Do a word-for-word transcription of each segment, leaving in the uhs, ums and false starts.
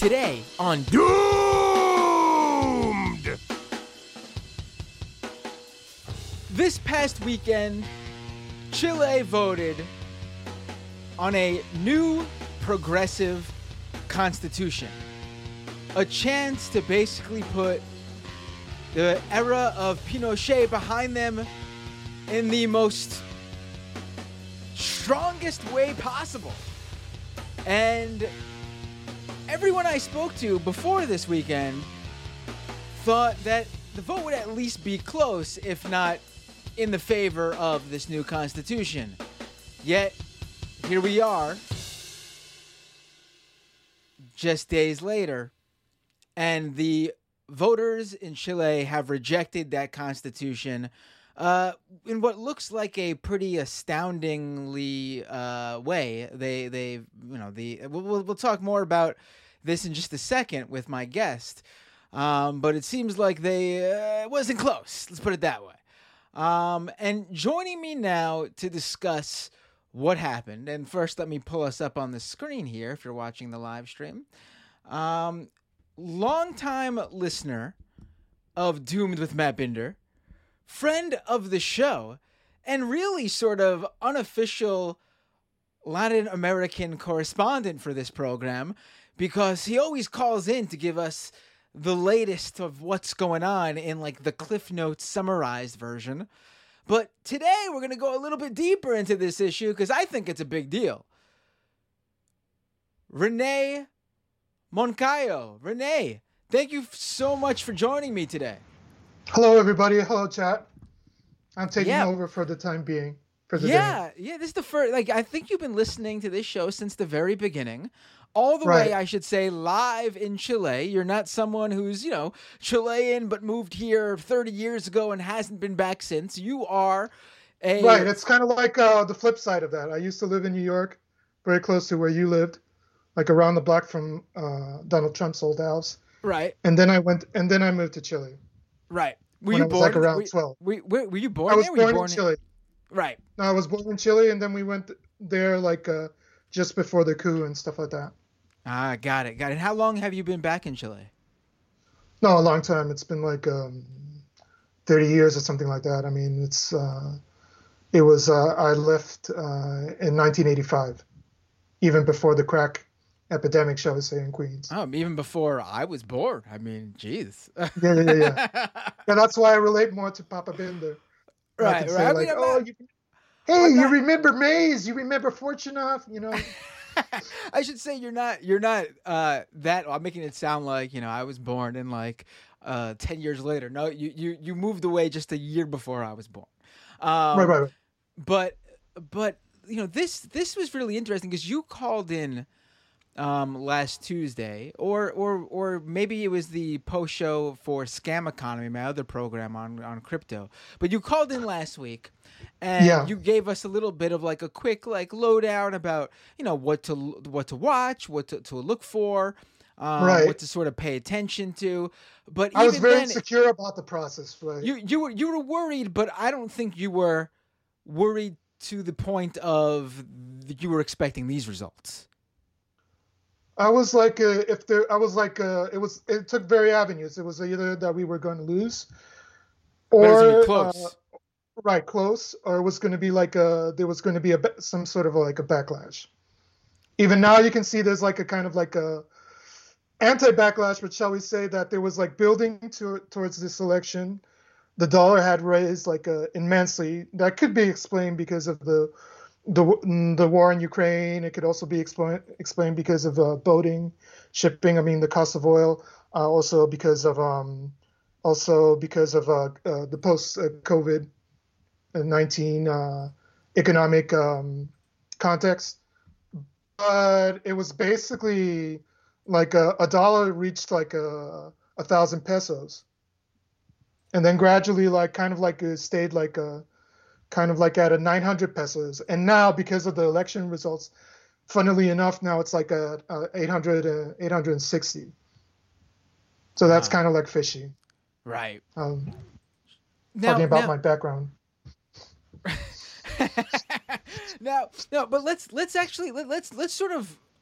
Today on Doomed! This past weekend, Chile voted on a new progressive constitution. A chance to basically put the era of Pinochet behind them in the most strongest way possible. And everyone I spoke to before this weekend thought that the vote would at least be close, if not in the favor of this new constitution. Yet, here we are, just days later, and the voters in Chile have rejected that constitution uh, in what looks like a pretty astoundingly uh, way. They, they, you know, the we'll, we'll talk more about this in just a second with my guest, um, but it seems like they uh, wasn't close. Let's put it that way. Um, and joining me now to discuss what happened, and first let me pull us up on the screen here if you're watching the live stream. Um, longtime listener of Doomed with Matt Binder, friend of the show, and really sort of unofficial Latin American correspondent for this program, because he always calls in to give us the latest of what's going on in like the Cliff Notes summarized version. But today we're going to go a little bit deeper into this issue because I think it's a big deal. Renee Moncayo. Renee, thank you so much for joining me today. Hello, everybody. Hello, chat. I'm taking yeah. over for the time being. For the yeah, day. yeah. This is the first. Like, I think you've been listening to this show since the very beginning. All the right. way, I should say, live in Chile. You're not someone who's, you know, Chilean but moved here thirty years ago and hasn't been back since. You are a... Right. It's kind of like uh, the flip side of that. I used to live in New York, very close to where you lived, like around the block from uh, Donald Trump's old house. Right. And then I went, and then I moved to Chile. Right. Were when you I was born like around were, twelve? Were, were, were you born I was there? born, Were you born in Chile. In... Right. No, I was born in Chile, and then we went there like uh, just before the coup and stuff like that. Ah, got it, got it. How long have you been back in Chile? No, a long time. It's been like um, thirty years or something like that. I mean, it's uh, it was uh, I left uh, in nineteen eighty-five, even before the crack epidemic, shall we say, in Queens. Oh, even before I was born. I mean, geez. yeah, yeah, yeah, yeah. And that's why I relate more to Papa Binder. Right, I can right. say I like, mean, oh, not... you, hey, you not... remember Mays? You remember Fortunoff? You know. I should say you're not you're not uh, that I'm making it sound like, you know, I was born in like uh, ten years later. No, you, you you moved away just a year before I was born. Um, right, right, right. But but you know, this this was really interesting because you called in um, last Tuesday, or or or maybe it was the post show for Scam Economy, my other program on on crypto. But you called in last week. And yeah. you gave us a little bit of like a quick like lowdown about, you know, what to what to watch, what to, to look for, um, right. what to sort of pay attention to. But I even was very then, insecure about the process. Right. You you were you were worried, but I don't think you were worried to the point of that you were expecting these results. I was like, uh, if there, I was like, uh, it was. It took very avenues. It was either that we were going to lose, or but it was gonna be close. Uh, Right, close, or it was going to be like a, there was going to be a, some sort of a, like a backlash. Even now you can see there's like a kind of like a anti-backlash, but shall we say that there was like building to, towards this election. The dollar had raised like uh, immensely. That could be explained because of the, the, the war in Ukraine. It could also be explained, explained because of uh, boating, shipping, I mean the cost of oil, uh, also because of, um, also because of uh, uh, the post-COVID nineteen uh, economic um, context, but it was basically like a, a dollar reached like a, a thousand pesos, and then gradually like kind of like it stayed like a kind of like at a nine hundred pesos, and now because of the election results, funnily enough, now it's like a, a eight hundred, uh, eight hundred sixty. So that's wow. kind of like fishy, right? Um, now, talking about now... my background. now, no, but let's let's actually let, let's let's sort of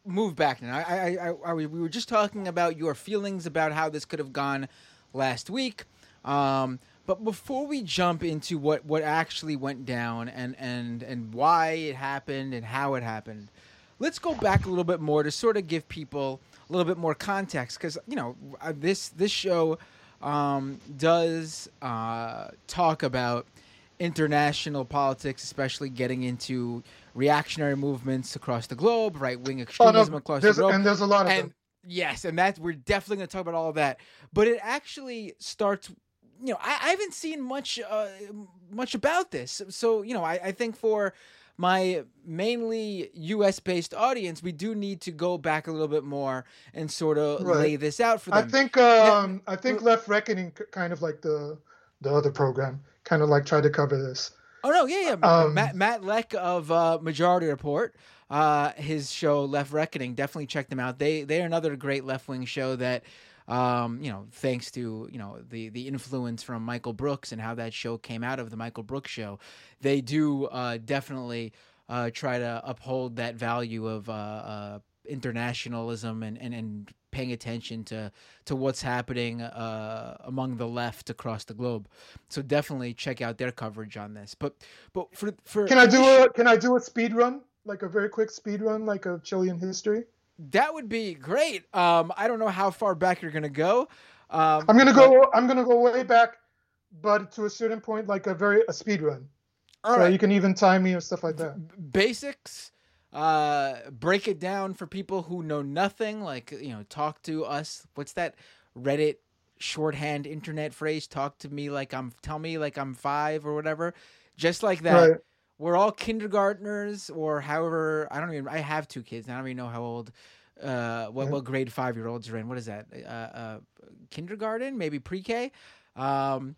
move back now. I, I, I, I, we were just talking about your feelings about how this could have gone last week. Um, but before we jump into what, what actually went down and, and, and why it happened and how it happened, let's go back a little bit more to sort of give people a little bit more context. Because, you know, this, this show um, does uh, talk about international politics, especially getting into reactionary movements across the globe, right-wing extremism oh, no, across the globe. And there's a lot of and, them. Yes, and that we're definitely going to talk about all of that. But it actually starts, you know, I, I haven't seen much uh, much about this. So, you know, I, I think for my mainly U S-based audience, we do need to go back a little bit more and sort of right. lay this out for them. I think um, now, I think Left Reckoning kind of like the the other program, kind of like tried to cover this. Oh, no, yeah, yeah. Um, Matt, Matt Leck of uh, Majority Report, uh, his show Left Reckoning, definitely check them out. They, they're another great left-wing show that, um, you know, thanks to, you know, the, the influence from Michael Brooks and how that show came out of the Michael Brooks show, they do uh, definitely uh, try to uphold that value of uh, uh, internationalism and, and, and paying attention to, to what's happening uh, among the left across the globe. So definitely check out their coverage on this. But but for for can I do a can I do a speed run, like a very quick speed run, like of Chilean history? That would be great. Um, I don't know how far back you're gonna go. Um, I'm gonna but... go. I'm gonna go way back, but to a certain point, like a very a speed run. All so right. You can even time me or stuff like that. Basics. Uh, break it down for people who know nothing. Like, you know, talk to us. What's that Reddit shorthand internet phrase? Talk to me like I'm. Tell me like I'm five or whatever. Just like that. Right. We're all kindergartners or however. I don't even. I have two kids. I don't even know how old. Uh, what yeah. what grade five year olds are in? What is that? Uh, uh, kindergarten, maybe pre-K. Um,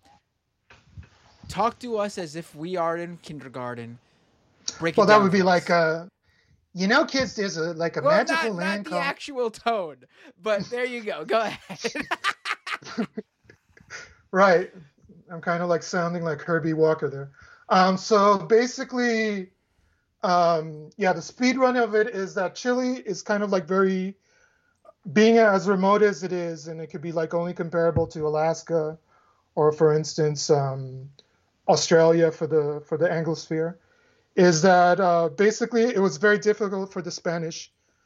talk to us as if we are in kindergarten. Break well, it that down would be like uh you know, kids, there's a like a well, magical not, land not called... the actual tone, but there you go. Go ahead. Right. I'm kind of like sounding like Herbie Walker there. Um, so basically, um, yeah, the speed run of it is that Chile is kind of like very, being as remote as it is, and it could be like only comparable to Alaska or, for instance, um, Australia for the for the Anglosphere. Is that uh, basically it was very difficult for the Spanish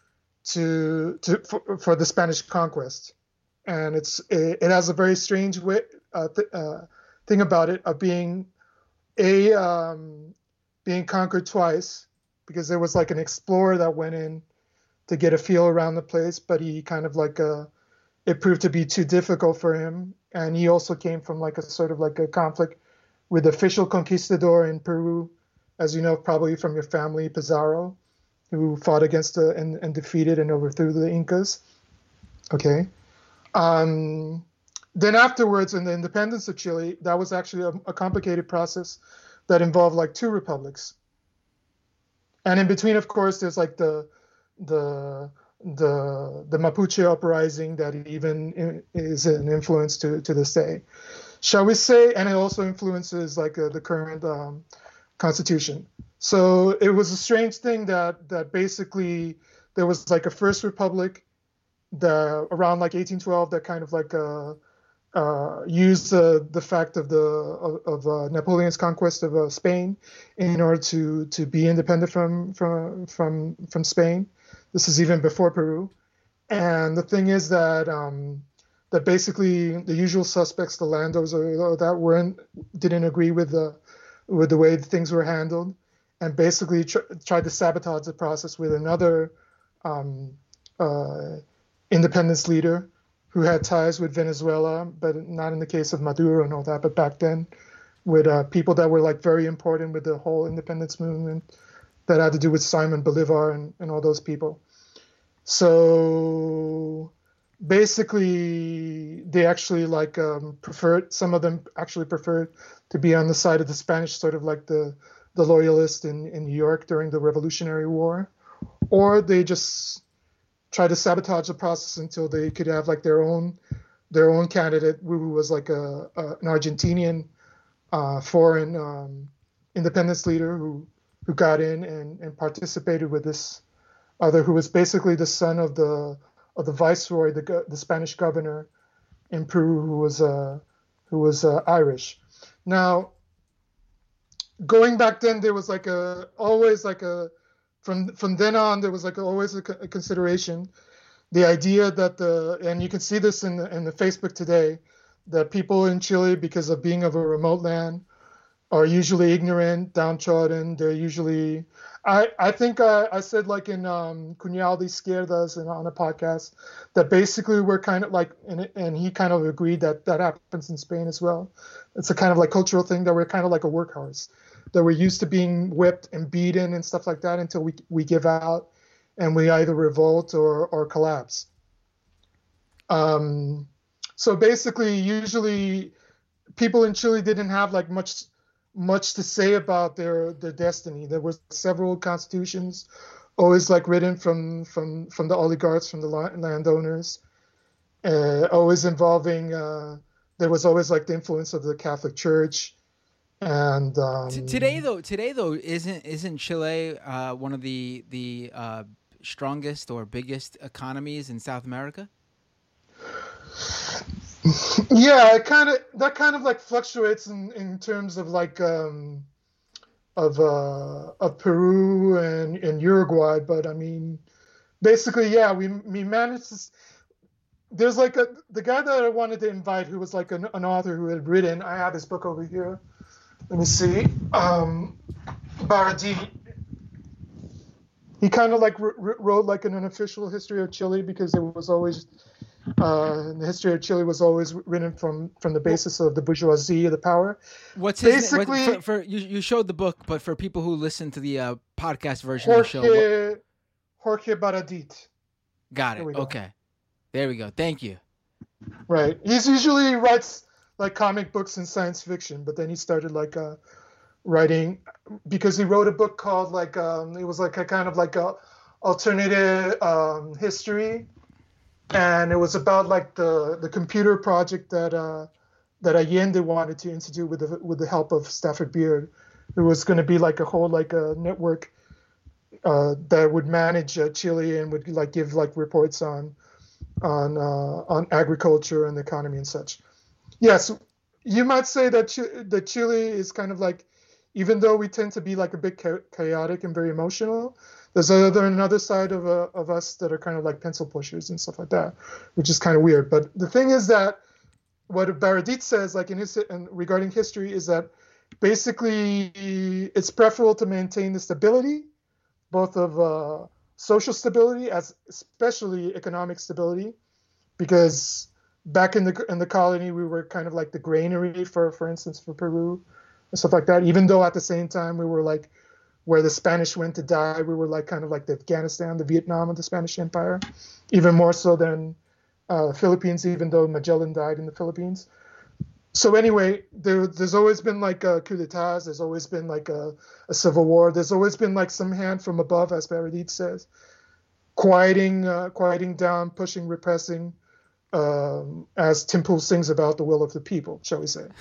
to to for, for the Spanish conquest, and it's it, it has a very strange way uh, th- uh, thing about it of being a um, being conquered twice, because there was like an explorer that went in to get a feel around the place, but he kind of like uh it proved to be too difficult for him, and he also came from like a sort of like a conflict with the official conquistador in Peru, as you know, probably from your family, Pizarro, who fought against the, and, and defeated and overthrew the Incas. Okay. Um, then afterwards, in the independence of Chile, that was actually a, a complicated process that involved like two republics. And in between, of course, there's like the the the the Mapuche uprising that even is an influence to, to this day. Shall we say, and it also influences like uh, the current um, constitution. So it was a strange thing that that basically there was like a first republic that around like eighteen twelve that kind of like uh, uh, used uh, the fact of the of, of uh, Napoleon's conquest of uh, Spain in order to to be independent from from from from Spain. This is even before Peru. And the thing is that um, that basically the usual suspects, the landos or that weren't didn't agree with the with the way things were handled, and basically tr- tried to sabotage the process with another um, uh, independence leader who had ties with Venezuela, but not in the case of Maduro and all that, but back then with uh, people that were like very important with the whole independence movement that had to do with Simon Bolivar and, and all those people. So basically they actually like um, preferred, some of them actually preferred to be on the side of the Spanish, sort of like the, the loyalists in, in New York during the Revolutionary War, or they just try to sabotage the process until they could have like their own their own candidate, who was like a, a an Argentinian uh, foreign um, independence leader who who got in and, and participated with this other who was basically the son of the of the viceroy, the go- the Spanish governor in Peru, who was uh, who was uh, Irish. Now, going back then, there was like a always like a from from then on there was like always a, a consideration, the idea that the and you can see this in the, in the Facebook today, that people in Chile, because of being of a remote land, are usually ignorant, downtrodden. They're usually, I, I think I, I said like in um, Cunhal de Izquierdas and on a podcast that basically we're kind of like, and, and he kind of agreed that that happens in Spain as well. It's a kind of like cultural thing that we're kind of like a workhorse, that we're used to being whipped and beaten and stuff like that until we we give out and we either revolt or, or collapse. Um, so basically, usually people in Chile didn't have like much much to say about their their destiny. There were several constitutions, always like written from from from the oligarchs, from the landowners, uh, always involving. Uh, there was always like the influence of the Catholic Church, and um, T- today though, today though, isn't isn't Chile uh, one of the the uh, strongest or biggest economies in South America? Yeah, it kind of that kind of like fluctuates in, in terms of like um, of uh, of Peru and, and Uruguay, but I mean, basically, yeah, we we managed to. There's like a the guy that I wanted to invite, who was like an, an author who had written. I have his book over here. Let me see. Um, Baradit. He kind of like wrote like an unofficial history of Chile, because it was always. Uh, the history of Chile was always written from, from the basis of the bourgeoisie, of the power. What's his basically what, for, for you? You showed the book, but for people who listen to the uh, podcast version Jorge, of the show, what... Jorge Baradit. Got it. Okay, there we go. Thank you. Right, he's usually writes like comic books and science fiction, but then he started like uh, writing because he wrote a book called like um, it was like a kind of like a alternative um, history. And it was about like the, the computer project that uh, that Allende wanted to institute with the with the help of Stafford Beard. It was going to be like a whole like a network uh, that would manage uh, Chile and would like give like reports on on uh, on agriculture and the economy and such. Yes, you might say that Ch- that Chile is kind of like, even though we tend to be like a bit cha- chaotic and very emotional. There's other another side of uh, of us that are kind of like pencil pushers and stuff like that, which is kind of weird. But the thing is that what Baradit says, like in his and regarding history, is that basically it's preferable to maintain the stability, both of uh, social stability as especially economic stability, because back in the in the colony we were kind of like the granary for for instance for Peru and stuff like that. Even though at the same time we were like where the Spanish went to die, we were like kind of like the Afghanistan, the Vietnam of the Spanish Empire, even more so than uh, Philippines, even though Magellan died in the Philippines. So anyway, there, there's always been like a coup d'etats. There's always been like a, a civil war. There's always been like some hand from above, as Baradit says, quieting, uh, quieting down, pushing, repressing, um, as Tim Pool sings about the will of the people, shall we say.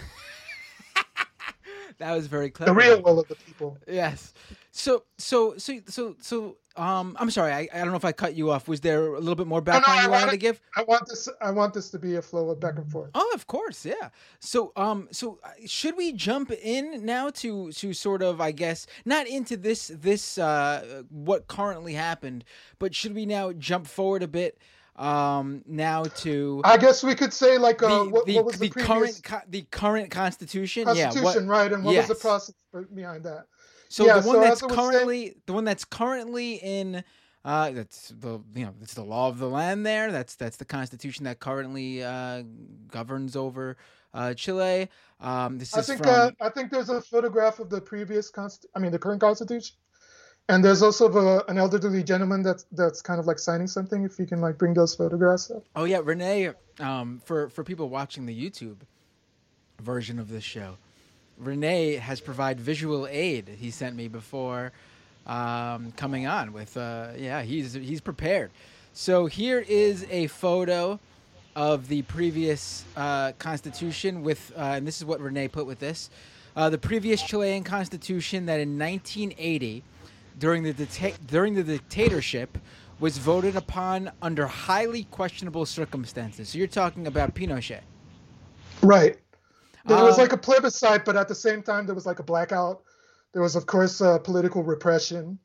That was very clever. The real will of the people. Yes. So, so, so, so, so. Um, I'm sorry. I, I don't know if I cut you off. Was there a little bit more background no, no, you wanted, wanted to give? I want this. I want this to be a flow of back and forth. Oh, of course, yeah. So, um, so should we jump in now to to sort of, I guess, not into this this uh what currently happened, but should we now jump forward a bit? Um, now to I guess we could say like uh, the, what, the, what was the, the previous current co- the current constitution, constitution, yeah, what, right? And what yes. was the process behind that? So yeah, the one so that's currently saying, the one that's currently in uh, that's the you know it's the law of the land there. That's that's the constitution that currently uh, governs over uh, Chile. Um, this I is think from. Uh, I think there's a photograph of the previous const. I mean the current constitution. And there's also the, an elderly gentleman that's that's kind of like signing something. If you can like bring those photographs up. Oh yeah, Renee. Um, for for people watching the YouTube version of this show, Renee has provided visual aid. He sent me before um, coming on with. Uh, yeah, he's he's prepared. So here is a photo of the previous uh, constitution with, uh, and this is what Renee put with this, uh, the previous Chilean constitution that in nineteen eighty. during the dicta- during the dictatorship was voted upon under highly questionable circumstances. So you're talking about Pinochet. Right. There was Um, like a plebiscite, but at the same time, there was like a blackout. There was, of course, uh, political repression,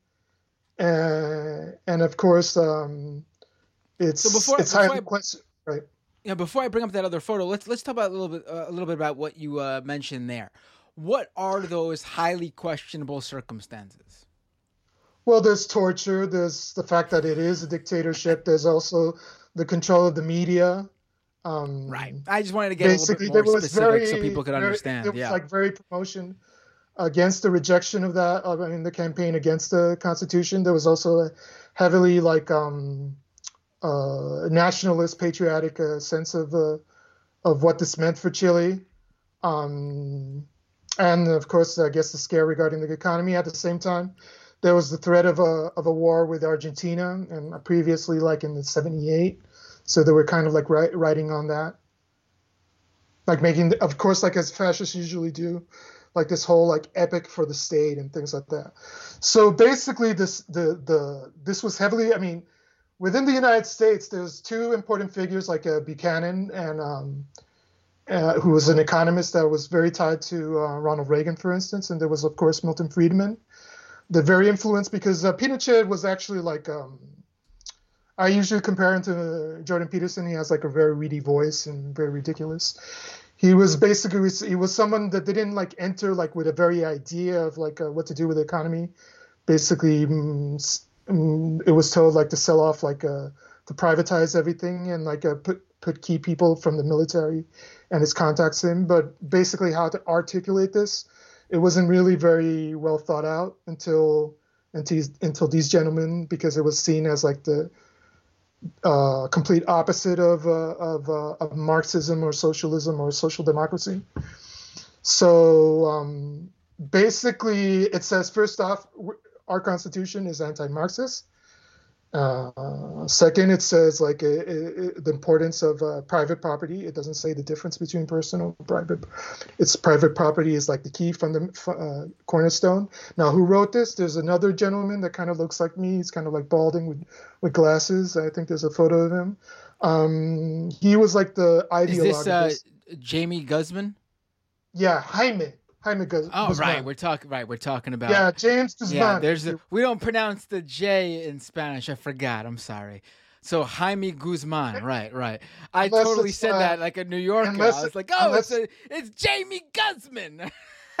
and and of course, um, so it's before it's before I highly question. Right. Yeah, before I bring up that other photo, let's let's talk about a little bit uh, a little bit about what you uh, mentioned there. What are those highly questionable circumstances? Well, there's torture. There's the fact that it is a dictatorship. There's also the control of the media. Right. Um, I just wanted to get a little bit Basically, there more was specific so very, people could very, there understand. was Yeah. like very promotion against the rejection of that. I mean, the campaign against the Constitution. There was also a heavily like um, uh, nationalist, patriotic uh, sense of uh, of what this meant for Chile. Um, and of course, I guess the scare regarding the economy. At the same time, there was the threat of a of a war with Argentina, and previously, like in the seventy-eight. So they were kind of like write, writing on that, like making, of course, like as fascists usually do, like this whole like epic for the state and things like that. So basically, this the the this was heavily. I mean, within the United States, there's two important figures like uh, Buchanan and. Um, Uh, who was an economist that was very tied to uh, Ronald Reagan, for instance, and there was, of course, Milton Friedman. They're very influenced because uh, Pinochet was actually like, um, I usually compare him to Jordan Peterson. He has like a very reedy voice and very ridiculous. He was basically, he was someone that didn't like enter like with a very idea of like uh, what to do with the economy. Basically, mm, mm, it was told like to sell off, like uh, to privatize everything and like uh, put put key people from the military and his contacts in, but basically how to articulate this, it wasn't really very well thought out until until, until these gentlemen, because it was seen as like the uh, complete opposite of uh, of, uh, of Marxism or socialism or social democracy. So um, basically, it says first off, our Constitution is anti-Marxist. Uh, second, it says like a, a, the importance of uh, private property. It doesn't say the difference between personal and private. It's private property is like the key from the uh, cornerstone. Now, who wrote this? There's another gentleman that kind of looks like me. He's kind of like balding with, with glasses. I think there's a photo of him. Um, he was like the ideologue. Is this, uh, Jamie Guzman? Yeah, Jaime. Jaime Guzman. Oh, right. We're talking. Right, we're talking about. Yeah, James Guzman. Yeah, there's a, we don't pronounce the J in Spanish. I forgot. I'm sorry. So Jaime Guzman. Right, right. I unless totally said uh, that like a New Yorker. I was like, oh, unless, it's a, it's Jamie Guzman.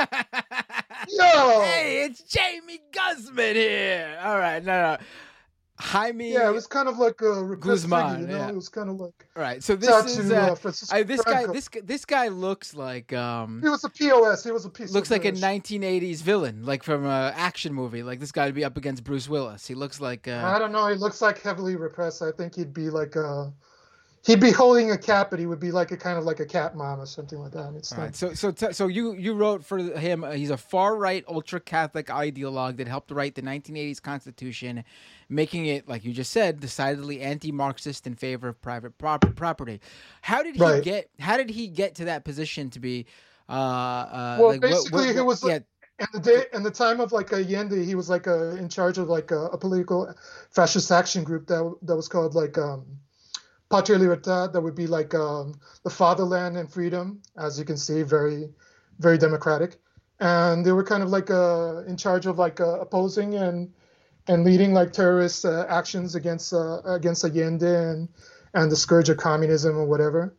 Yo. Hey, it's Jamie Guzman here. All right, no, no. Jaime. Yeah, it was kind of like a Guzman. You know, yeah. it was kind of like. Right. So this is to, uh, uh, I, this guy. This this guy looks like. Um, he was a P O S. He was a piece. Looks of like British. A nineteen eighties villain, like from an action movie. Like this guy would be up against Bruce Willis. He looks like. Uh, I don't know. He looks like heavily repressed. I think he'd be like a. He'd be holding a cat, but he would be like a kind of like a cat mom or something like that. It's right. So so t- so you you wrote for him. Uh, he's a far right ultra Catholic ideologue that helped write the nineteen eighties Constitution, making it, like you just said, decidedly anti-Marxist in favor of private prop- property. How did he right. get? How did he get to that position to be? Uh, uh, well, like, basically, what, what, he was. Yeah. In the day, in the time of like Allende, he was like a, in charge of like a, a political fascist action group that that was called like. Um, Patria Libertad, that would be like um, the fatherland and freedom, as you can see, very, very democratic. And they were kind of like uh, in charge of like uh, opposing and and leading like terrorist uh, actions against uh, against Allende and and the scourge of communism or whatever.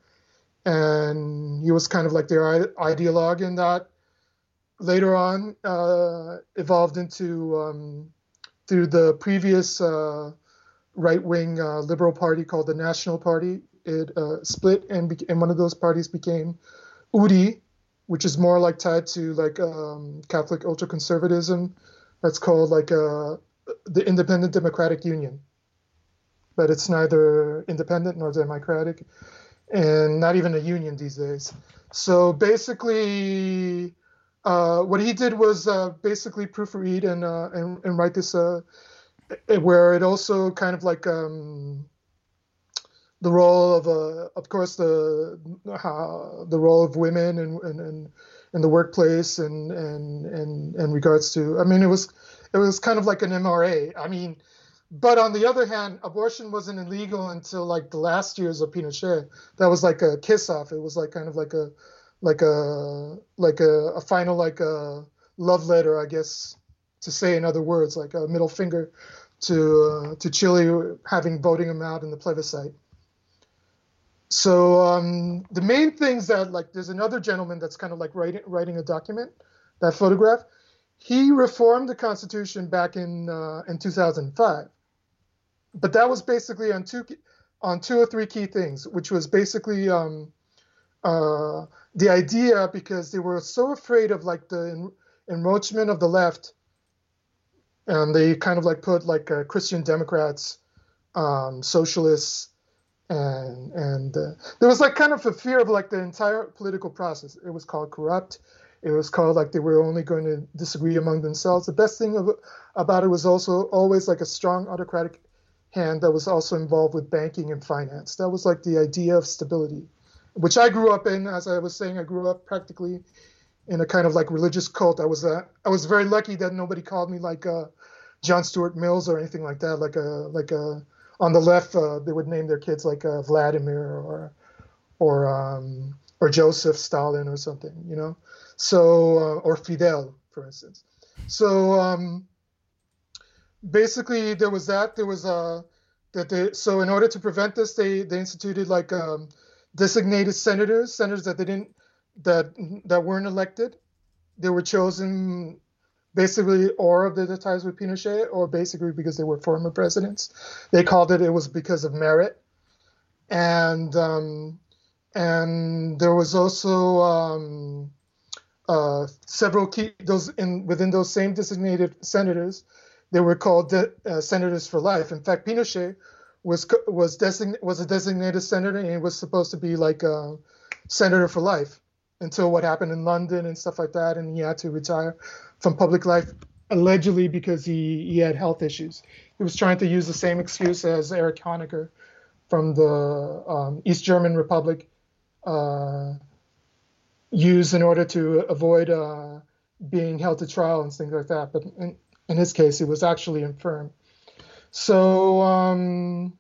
And he was kind of like their ideologue, and that later on uh, evolved into um, through the previous. Uh, right-wing uh, liberal party called the National Party. It uh, split, and, be- and one of those parties became U D I, which is more like tied to like um, Catholic ultra-conservatism. That's called like uh, the Independent Democratic Union. But it's neither independent nor democratic, and not even a union these days. So basically, uh, what he did was uh, basically proofread and, uh, and, and write this uh, where it also kind of like um, the role of, uh, of course, the uh, the role of women and in, in, in, in the workplace and and and in regards to, I mean, it was it was kind of like an M R A. I mean, but on the other hand, abortion wasn't illegal until like the last years of Pinochet. That was like a kiss off. It was like kind of like a like a like a, a final like a love letter, I guess, to say in other words, like a middle finger to uh, to Chile having voting him out in the plebiscite. So um, the main things that like there's another gentleman that's kind of like writing writing a document, that photograph. He reformed the Constitution back in uh, in two thousand five, but that was basically on two on two or three key things, which was basically um, uh, the idea, because they were so afraid of like the en- encroachment of the left, and they kind of like put like uh, Christian Democrats, um, socialists, and and uh, there was like kind of a fear of like the entire political process. It was called corrupt. It was called like they were only going to disagree among themselves. The best thing of, about it was also always like a strong autocratic hand that was also involved with banking and finance. That was like the idea of stability, which I grew up in. As I was saying, I grew up practically in a kind of like religious cult. I was uh, I was very lucky that nobody called me like uh, John Stuart Mills or anything like that. Like a like a on the left, uh, they would name their kids like uh, Vladimir or or um, or Joseph Stalin or something, you know. So uh, or Fidel, for instance. So um, basically, there was that. There was uh, that they. So in order to prevent this, they they instituted like um, designated senators, senators that they didn't that that weren't elected. They were chosen basically or of the ties with Pinochet, or basically because they were former presidents. They called it. It was because of merit, and um, and there was also um, uh, several key those in within those same designated senators. They were called de, uh, senators for life. In fact, Pinochet was was design, was a designated senator, and he was supposed to be like a senator for life until what happened in London and stuff like that, and he had to retire from public life allegedly because he, he had health issues. He was trying to use the same excuse as Erich Honecker from the um, East German Republic uh, used in order to avoid uh, being held to trial and things like that. But in, in his case, he was actually infirm. So, um,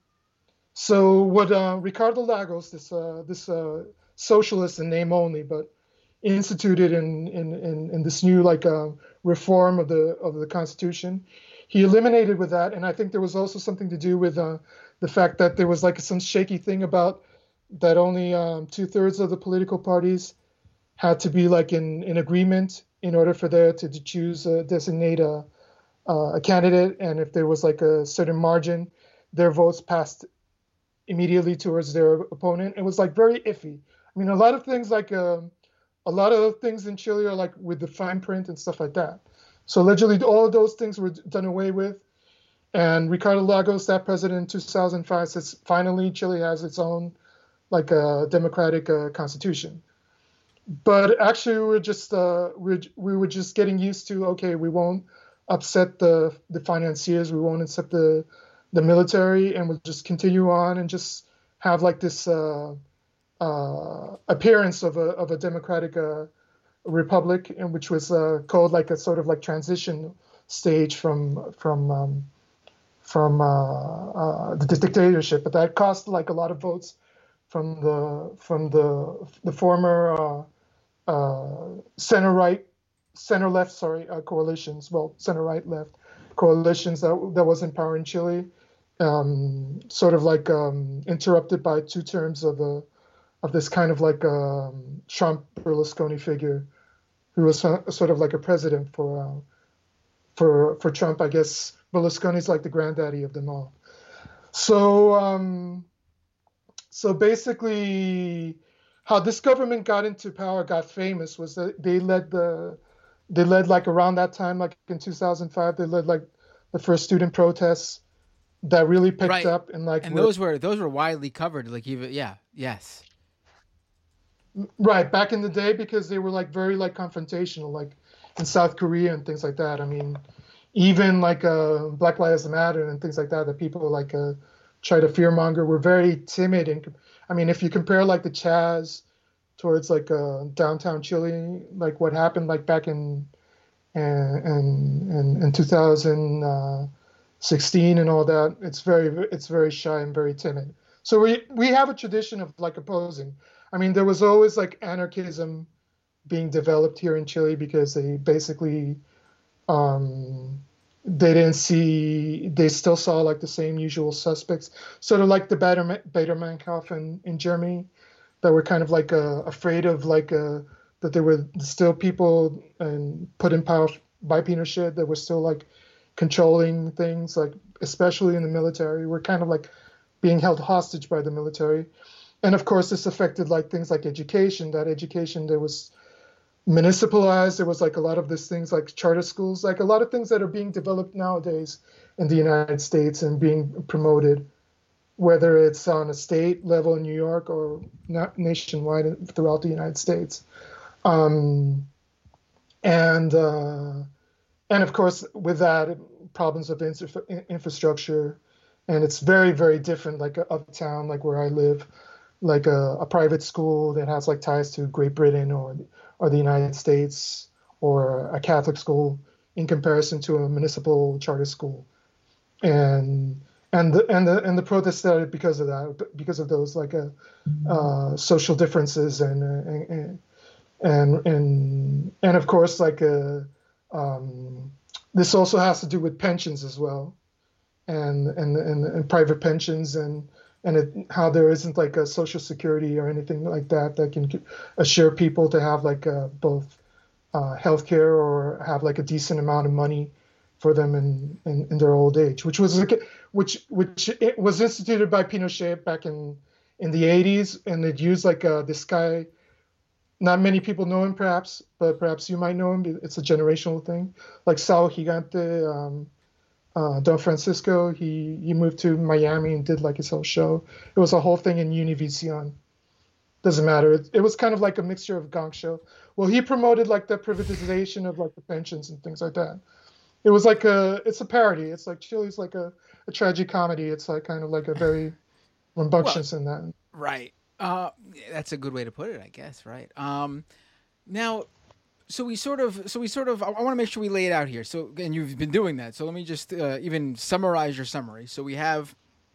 so what uh, Ricardo Lagos, this uh, this uh, socialist in name only, but instituted in in, in, in this new like uh, reform of the of the Constitution, he eliminated with that. And I think there was also something to do with uh, the fact that there was like some shaky thing about that only um, two thirds of the political parties had to be like in, in agreement in order for there to, to choose uh, designate a, uh, a candidate. And if there was like a certain margin, their votes passed immediately towards their opponent. It was like very iffy. I mean, a lot of things like um, a lot of things in Chile are like with the fine print and stuff like that. So allegedly, all of those things were done away with. And Ricardo Lagos, that president in two thousand five, says finally Chile has its own like a uh, democratic uh, constitution. But actually, we were just uh, we we were just getting used to, okay, we won't upset the the financiers, we won't upset the the military, and we'll just continue on and just have like this uh, uh, appearance of a of a democratic uh, republic, in which was uh, called like a sort of like transition stage from from um, from uh, uh, the dictatorship. But that cost like a lot of votes from the from the the former uh, uh, center right, center left, sorry, uh, coalitions. Well, center right left coalitions that that was in power in Chile, um, sort of like um, interrupted by two terms of a of this kind of like um, Trump Berlusconi figure, who was sort of like a president for uh, for for Trump. I guess Berlusconi's like the granddaddy of them all. So. Um, So basically, how this government got into power, got famous, was that they led the, they led like around that time, like in two thousand five, they led like the first student protests that really picked right. up, and like and those were those were widely covered, like even yeah, yes, right back in the day, because they were like very like confrontational, like in South Korea and things like that. I mean, even like uh, Black Lives Matter and things like that, that people like. Uh, try to fearmonger, were very timid. And I mean, if you compare like the Chaz towards like uh, downtown Chile, like what happened like back in and and and in two thousand sixteen and all that, it's very it's very shy and very timid. So we we have a tradition of like opposing. I mean, there was always like anarchism being developed here in Chile because they basically um, they didn't see they still saw like the same usual suspects, sort of like the Bader Baader-Meinhof in, in Germany, that were kind of like uh, afraid of like uh, that there were still people and put in power by Pinochet that were still like controlling things, like especially in the military. We're kind of like being held hostage by the military. And of course, this affected like things like education. That education, there was municipalized. There was like a lot of these things like charter schools, like a lot of things that are being developed nowadays in the United States and being promoted, whether it's on a state level in New York or not nationwide throughout the United States. Um, and uh, and of course, with that, problems of infra- infrastructure, and it's very, very different, like uptown, like where I live, like a, a private school that has like ties to Great Britain or or the United States, or a Catholic school in comparison to a municipal charter school, and and the and the and the protest started because of that, because of those like uh, uh, social differences, and and and and and of course like uh, um, this also has to do with pensions as well, and and and, and private pensions, and and it, how there isn't like a social security or anything like that that can assure people to have like uh, both uh, healthcare or have like a decent amount of money for them in, in, in their old age, which was like, which which it was instituted by Pinochet back in in the eighties, and it used like uh, this guy. Not many people know him, perhaps, but perhaps you might know him. It's a generational thing, like Sao Gigante. Um, Uh, Don Francisco, he he moved to Miami and did like his whole show. It was a whole thing in Univision. Doesn't matter. It, it was kind of like a mixture of gong show. Well, he promoted like the privatization of like the pensions and things like that. It was like a, it's a parody. It's like Chile's like a, a tragic comedy. It's like kind of like a very rambunctious well, in that. Right. Uh, that's a good way to put it, I guess. Right. Um, now. So we sort of, so we sort of, I want to make sure we lay it out here. So, and you've been doing that. So let me just uh, even summarize your summary. So we have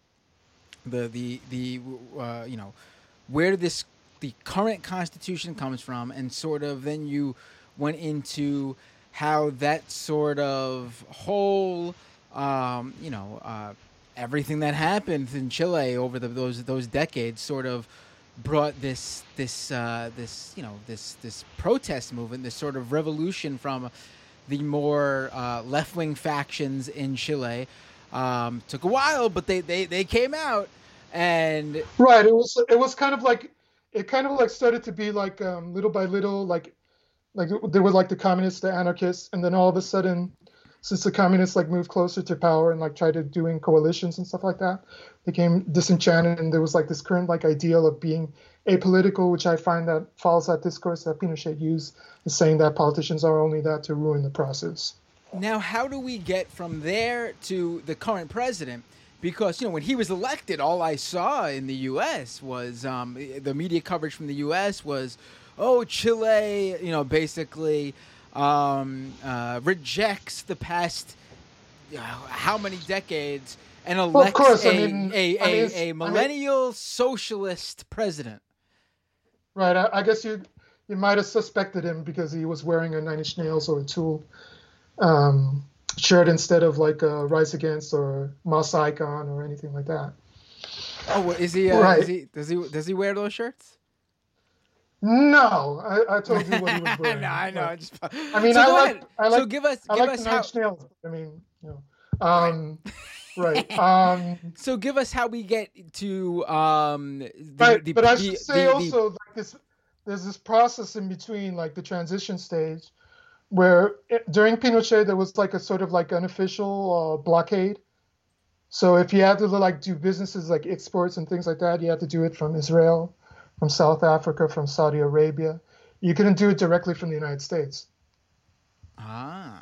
the, the, the, uh, you know, where this, the current Constitution comes from, and sort of then you went into how that sort of whole, um, you know, uh, everything that happened in Chile over the, those, those decades sort of brought this this uh, this you know this this protest movement, this sort of revolution from the more uh, left wing factions in Chile. Um, took a while, but they, they, they came out, and right. It was it was kind of like it kind of like started to be like um, little by little, like like there were like the communists, the anarchists, and then all of a sudden, since the communists like moved closer to power and like tried to doing coalitions and stuff like that, became disenchanted, and there was like this current like ideal of being apolitical, which I find that follows that discourse that Pinochet used, is saying that politicians are only that to ruin the process. Now, how do we get from there to the current president? Because, you know, when he was elected, all I saw in the U S was um, the media coverage from the U S was, oh, Chile, you know, basically um, uh, rejects the past uh, how many decades and elects well, of course, a, I mean, a, a, I mean, a millennial I mean, socialist president. Right. I, I guess you you might have suspected him because he was wearing a Nine Inch Nails or a Tool um, shirt instead of like a Rise Against or Moss Icon or anything like that. Oh, is he? Uh, right. Is he does he does he wear those shirts? No, I, I told you what he was wearing. no, I know. I, just, I mean, so I like, I like. So give us, I give like us the Nine Inch Nails. I mean, you know, um, right. Um, so give us how we get to um. The, right, the, but the, I should the, say the, also like this. There's this process in between, like the transition stage, where it, during Pinochet there was like a sort of like unofficial uh, blockade. So if you had to like do businesses like exports and things like that, you had to do it from Israel, from South Africa, from Saudi Arabia. You couldn't do it directly from the United States. Ah.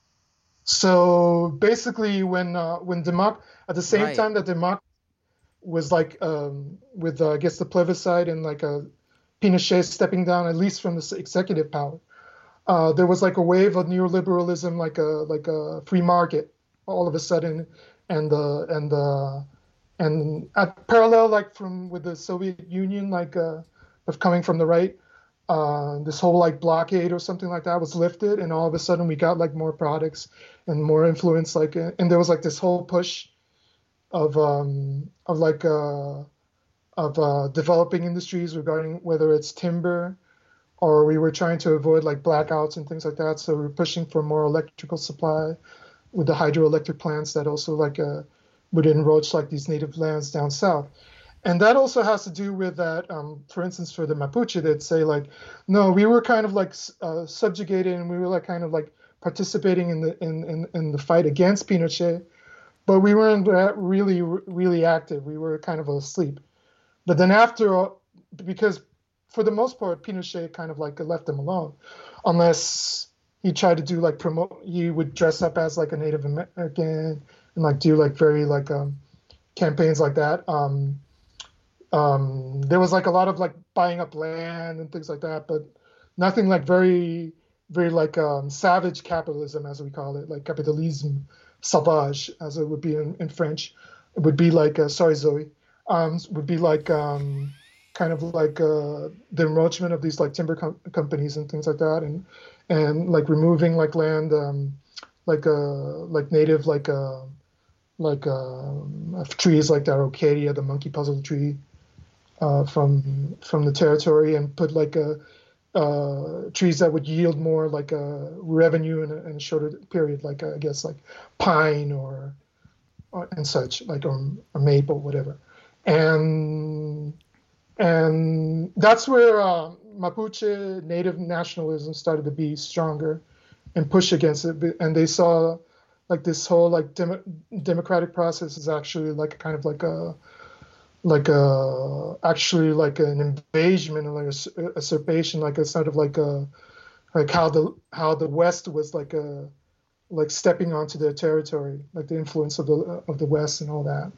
So basically, when uh, when democ at the same right. time that democ was like um, with uh, I guess the plebiscite and like a Pinochet stepping down at least from the executive power, uh, there was like a wave of neoliberalism, like a like a free market, all of a sudden, and uh, and uh, and at parallel, like from with the Soviet Union, like uh, of coming from the right, uh, this whole like blockade or something like that was lifted, and all of a sudden we got like more products and more influence, like, and there was like this whole push of um, of like uh, of uh, developing industries regarding whether it's timber, or we were trying to avoid like blackouts and things like that. So we we're pushing for more electrical supply with the hydroelectric plants that also like uh, would enroach like these native lands down south. And that also has to do with that, um, for instance, for the Mapuche, they'd say like, no, we were kind of like uh, subjugated, and we were like kind of like participating in the in, in, in the fight against Pinochet, but we weren't really really active. We were kind of asleep. But then after, because for the most part, Pinochet kind of like left them alone, unless he tried to do like promote. He would dress up as like a Native American and like do like very like um, campaigns like that. Um, um, there was like a lot of like buying up land and things like that, but nothing like very very like um, savage capitalism, as we call it, like capitalisme sauvage, as it would be in, in French. It would be like uh, sorry Zoe, um, would be like um, kind of like uh, the enroachment of these like timber com- companies and things like that, and and like removing like land, um, like uh like native like uh like uh, trees like the Araucaria, the monkey puzzle tree, uh, from from the territory, and put like a uh, trees that would yield more like a revenue in a, in a shorter period, like uh, I guess like pine or, or and such, like or, or maple, whatever, and and that's where uh, Mapuche native nationalism started to be stronger and push against it, and they saw like this whole like dem- democratic process is actually like a kind of like a like a actually like an invasion and like a usurpation, like a sort of like a like how the how the West was like a like stepping onto their territory, like the influence of the of the West and all that.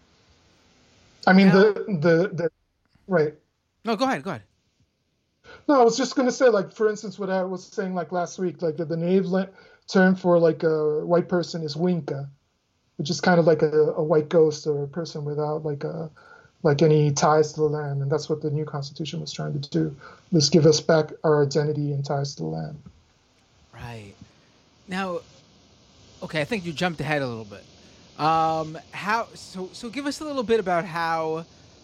I mean Now, the the the right. no, go ahead, go ahead. No, I was just gonna say, like, for instance, what I was saying like last week, like the, the native la- term for like a white person is winka, which is kind of like a, a white ghost or a person without like a like any ties to the land, and that's what the new constitution was trying to do, was give us back our identity and ties to the land. Right. Now, okay, I think you jumped ahead a little bit. Um, how? So, so give us a little bit about how,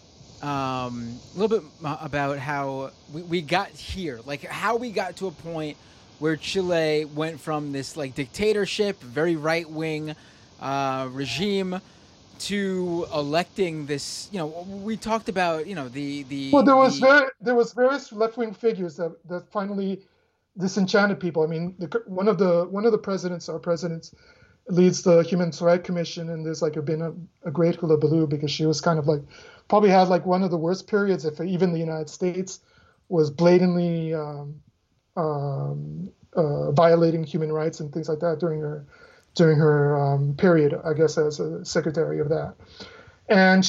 um, a little bit about how we, we got here, like how we got to a point where Chile went from this like dictatorship, very right wing uh, regime, to electing this. You know, we talked about you know the Well, the there was the very there was various left wing figures that that finally disenchanted people. I mean, the, one of the one of the presidents, our presidents, leads the Human Rights Commission, and there's like been a, a great hullabaloo because she was kind of like probably had like one of the worst periods, if even the United States was blatantly um, um, uh, violating human rights and things like that during her during her um, period, I guess, as a secretary of that. And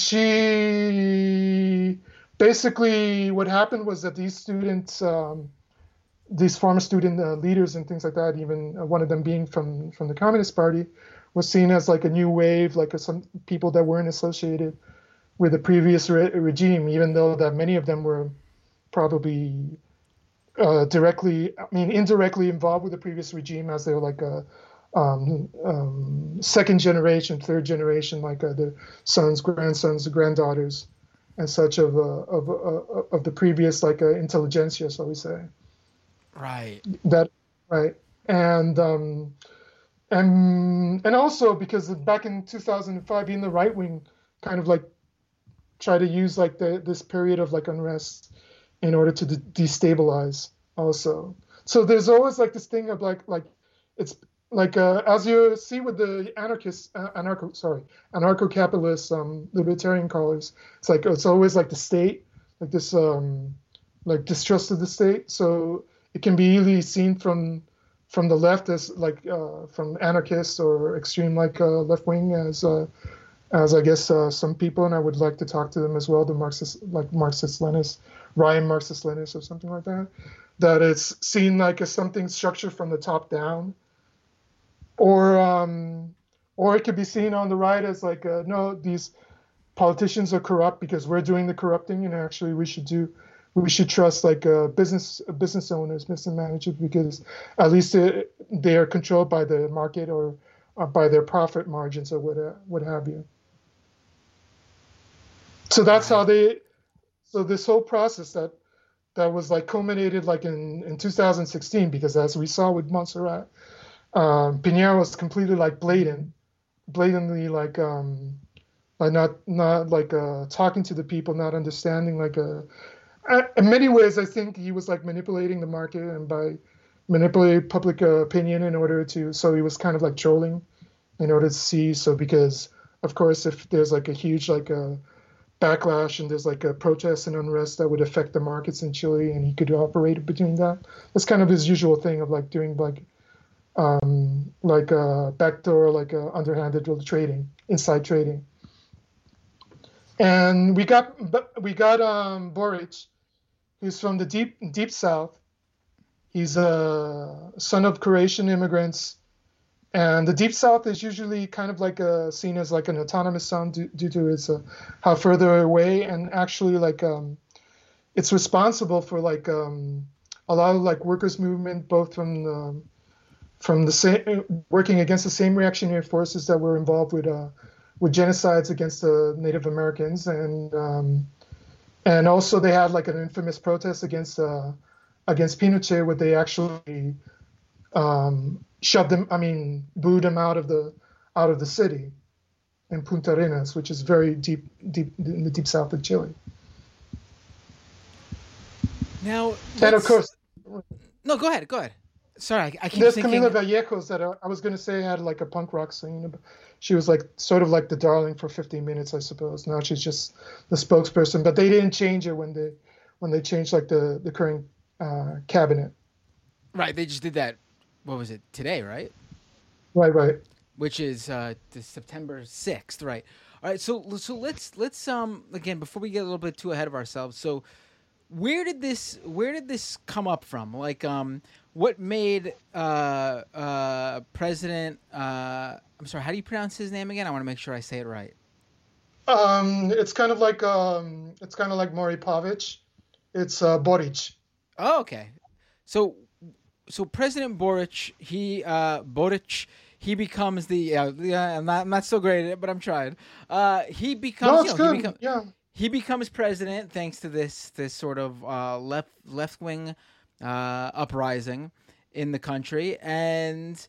she basically, what happened was that these students, um, these former student uh, leaders and things like that, even uh, one of them being from from the Communist Party, was seen as like a new wave, like a, some people that weren't associated with the previous re- regime, even though that many of them were probably uh, directly, I mean, indirectly involved with the previous regime, as they were like a um, um, second generation, third generation, like uh, the sons, grandsons, granddaughters, and such of uh, of uh, of the previous like uh, intelligentsia, so we say. right. That right, and um, and and also because back in two thousand five, being the right wing, kind of like try to use like the this period of like unrest in order to de- destabilize also. So there's always like this thing of like like it's like uh, as you see with the anarchists, uh, anarcho sorry, anarcho-capitalist um, libertarian callers, it's like it's always like the state, like this um, like distrust of the state. So it can be easily seen from from the left as like uh, from anarchists or extreme like uh, left wing as uh, as I guess uh, some people, and I would like to talk to them as well, the Marxist, like Marxist Leninists, Ryan Marxist Leninists or something like that. that it's seen like as something structured from the top down, or um, or it could be seen on the right as like uh, no, these politicians are corrupt because we're doing the corrupting, and actually we should do we should trust like uh, business business owners, business managers, because at least they, they are controlled by the market or, or by their profit margins or what uh, what have you. So that's Right. how they. So this whole process that that was like culminated like in in two thousand sixteen, because as we saw with Montserrat, um, Piñera was completely like blatant, blatantly like um like not not like uh talking to the people, not understanding like uh in many ways I think he was like manipulating the market and by manipulating public uh, opinion in order to, so he was kind of like trolling in order to see, so because of course if there's like a huge like a backlash and there's like a protest and unrest that would affect the markets in Chile, and he could operate between that. That's kind of his usual thing of like doing like um like a backdoor like a underhanded trading, inside trading. And we got we got um Boric, who's from the deep deep south. He's a son of Croatian immigrants, and the deep south is usually kind of like a, seen as like an autonomous zone due, due to its uh, how further away, and actually like um, it's responsible for like um, a lot of like workers movement, both from the from the same working against the same reactionary forces that were involved with uh, with genocides against the Native Americans, and um, and also they had like an infamous protest against uh, against Pinochet, where they actually um, shoved them, I mean, booed them out of the out of the city in Punta Arenas, which is very deep, deep in the deep south of Chile. Now, And of let's- course, no, go ahead, go ahead. Sorry, I, I keep there's thinking. Camila Vallejos that I, I was going to say had like a punk rock scene. She was like sort of like the darling for fifteen minutes, I suppose. Now she's just the spokesperson, but they didn't change her when they when they changed like the the current uh, cabinet. Right, they just did that. What was it today? Right, Right, right. which is uh, the September sixth. Right. All right. So so let's let's um again before we get a little bit too ahead of ourselves. So where did this where did this come up from? Like um what made uh uh President uh I'm sorry, how do you pronounce his name again? I want to make sure I say it right. Um, it's kind of like um, it's kind of like Mori Pavic. It's uh, Boric. Oh, okay. So so President Boric, he uh Boric, he becomes the uh, yeah, I'm not I'm not so great at it, but I'm trying. Uh he becomes No, you it's know, good. he become, Yeah. he becomes president thanks to this this sort of uh left left wing uh uprising in the country, and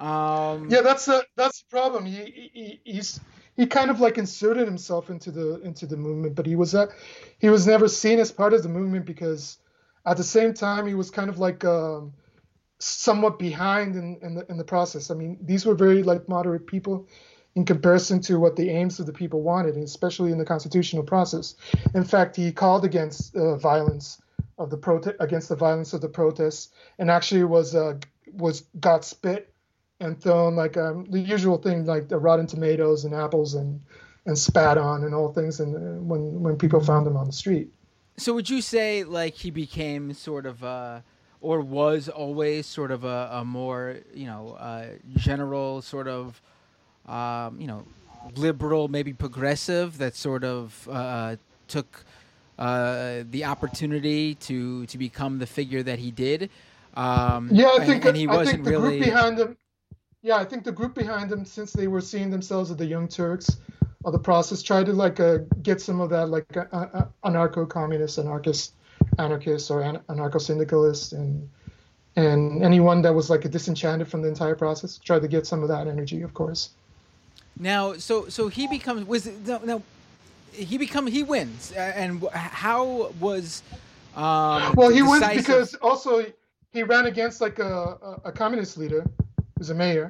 um Yeah, that's the that's the problem. He, he he's he kind of like inserted himself into the into the movement, but he was uh, he was never seen as part of the movement because at the same time he was kind of like um, somewhat behind in, in the in the process. I mean, these were very like moderate people in comparison to what the aims of the people wanted, and especially in the constitutional process. In fact, he called against uh, violence of the protest against the violence of the protests, and actually was uh, was got spit and thrown like um, the usual thing, like the rotten tomatoes and apples and and spat on and all things, and uh, when when people found him on the street. so would you say like he became sort of uh or was always sort of a, a more, you know, uh general sort of um, you know, liberal, maybe progressive, that sort of uh, took uh, the opportunity to to become the figure that he did. Um, Yeah, I and, think and he I wasn't think the really. group behind him. Yeah, I think the group behind him, since they were seeing themselves as the Young Turks of the process, tried to like uh, get some of that like uh, uh, anarcho-communist, anarchist, anarchist, or an- anarcho-syndicalist, and and anyone that was like disenchanted from the entire process tried to get some of that energy, of course. Now, so so he becomes was no, no he become he wins, uh, and wh- how was um, Well, he wins decisive- because also he ran against like a, a, a communist leader who's a mayor,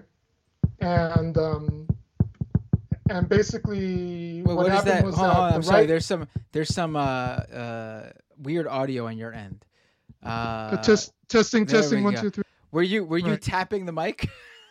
and um, and basically Wait, what, what is happened that? was Hold that on, the I'm sorry. right There's some there's some uh, uh, weird audio on your end. Uh, uh, test, testing there testing we one go. two three. Were you were you Right. tapping the mic?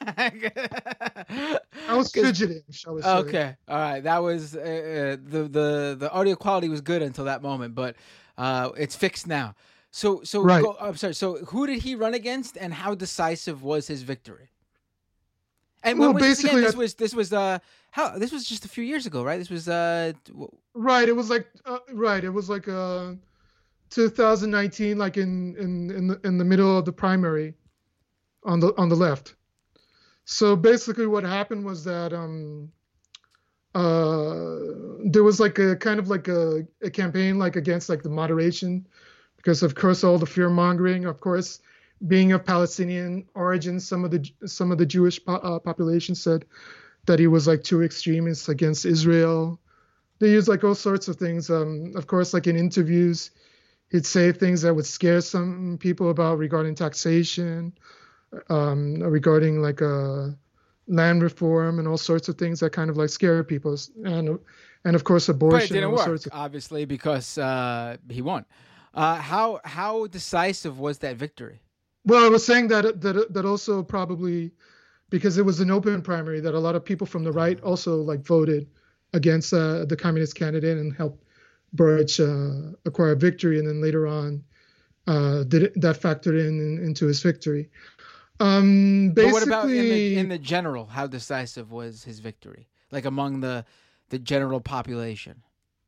I was 'Cause- fidgeting, shall we say? Okay, all right. That was uh, uh, the the the audio quality was good until that moment, but uh, it's fixed now. So so Right. go, I'm sorry. So who did he run against, and how decisive was his victory? And Well, when was this again? basically, This I- was this was uh how this was just a few years ago, right? This was uh w- Right. It was like uh, right. It was like uh, two thousand nineteen, like in in in the, in the middle of the primary, on the on the left. So basically, what happened was that um, uh, there was like a kind of like a, a campaign like against like the moderation, because of course all the fear mongering. Of course, being of Palestinian origin, some of the some of the Jewish po- uh, population said that he was like too extremist against Israel. They used like all sorts of things. Um, of course, like in interviews, he'd say things that would scare some people about regarding taxation, um, regarding like uh, land reform and all sorts of things that kind of like scare people, and and of course abortion. but it didn't and all work, sorts of, obviously, because uh, he won. Uh, how how decisive was that victory? well, I was saying that that that also probably because it was an open primary that a lot of people from the right also like voted against uh, the communist candidate and helped Boric uh, acquire victory, and then later on uh, did it, that factored in, in into his victory. Um, basically, But what about in the in the general? How decisive was his victory? Like among the the general population?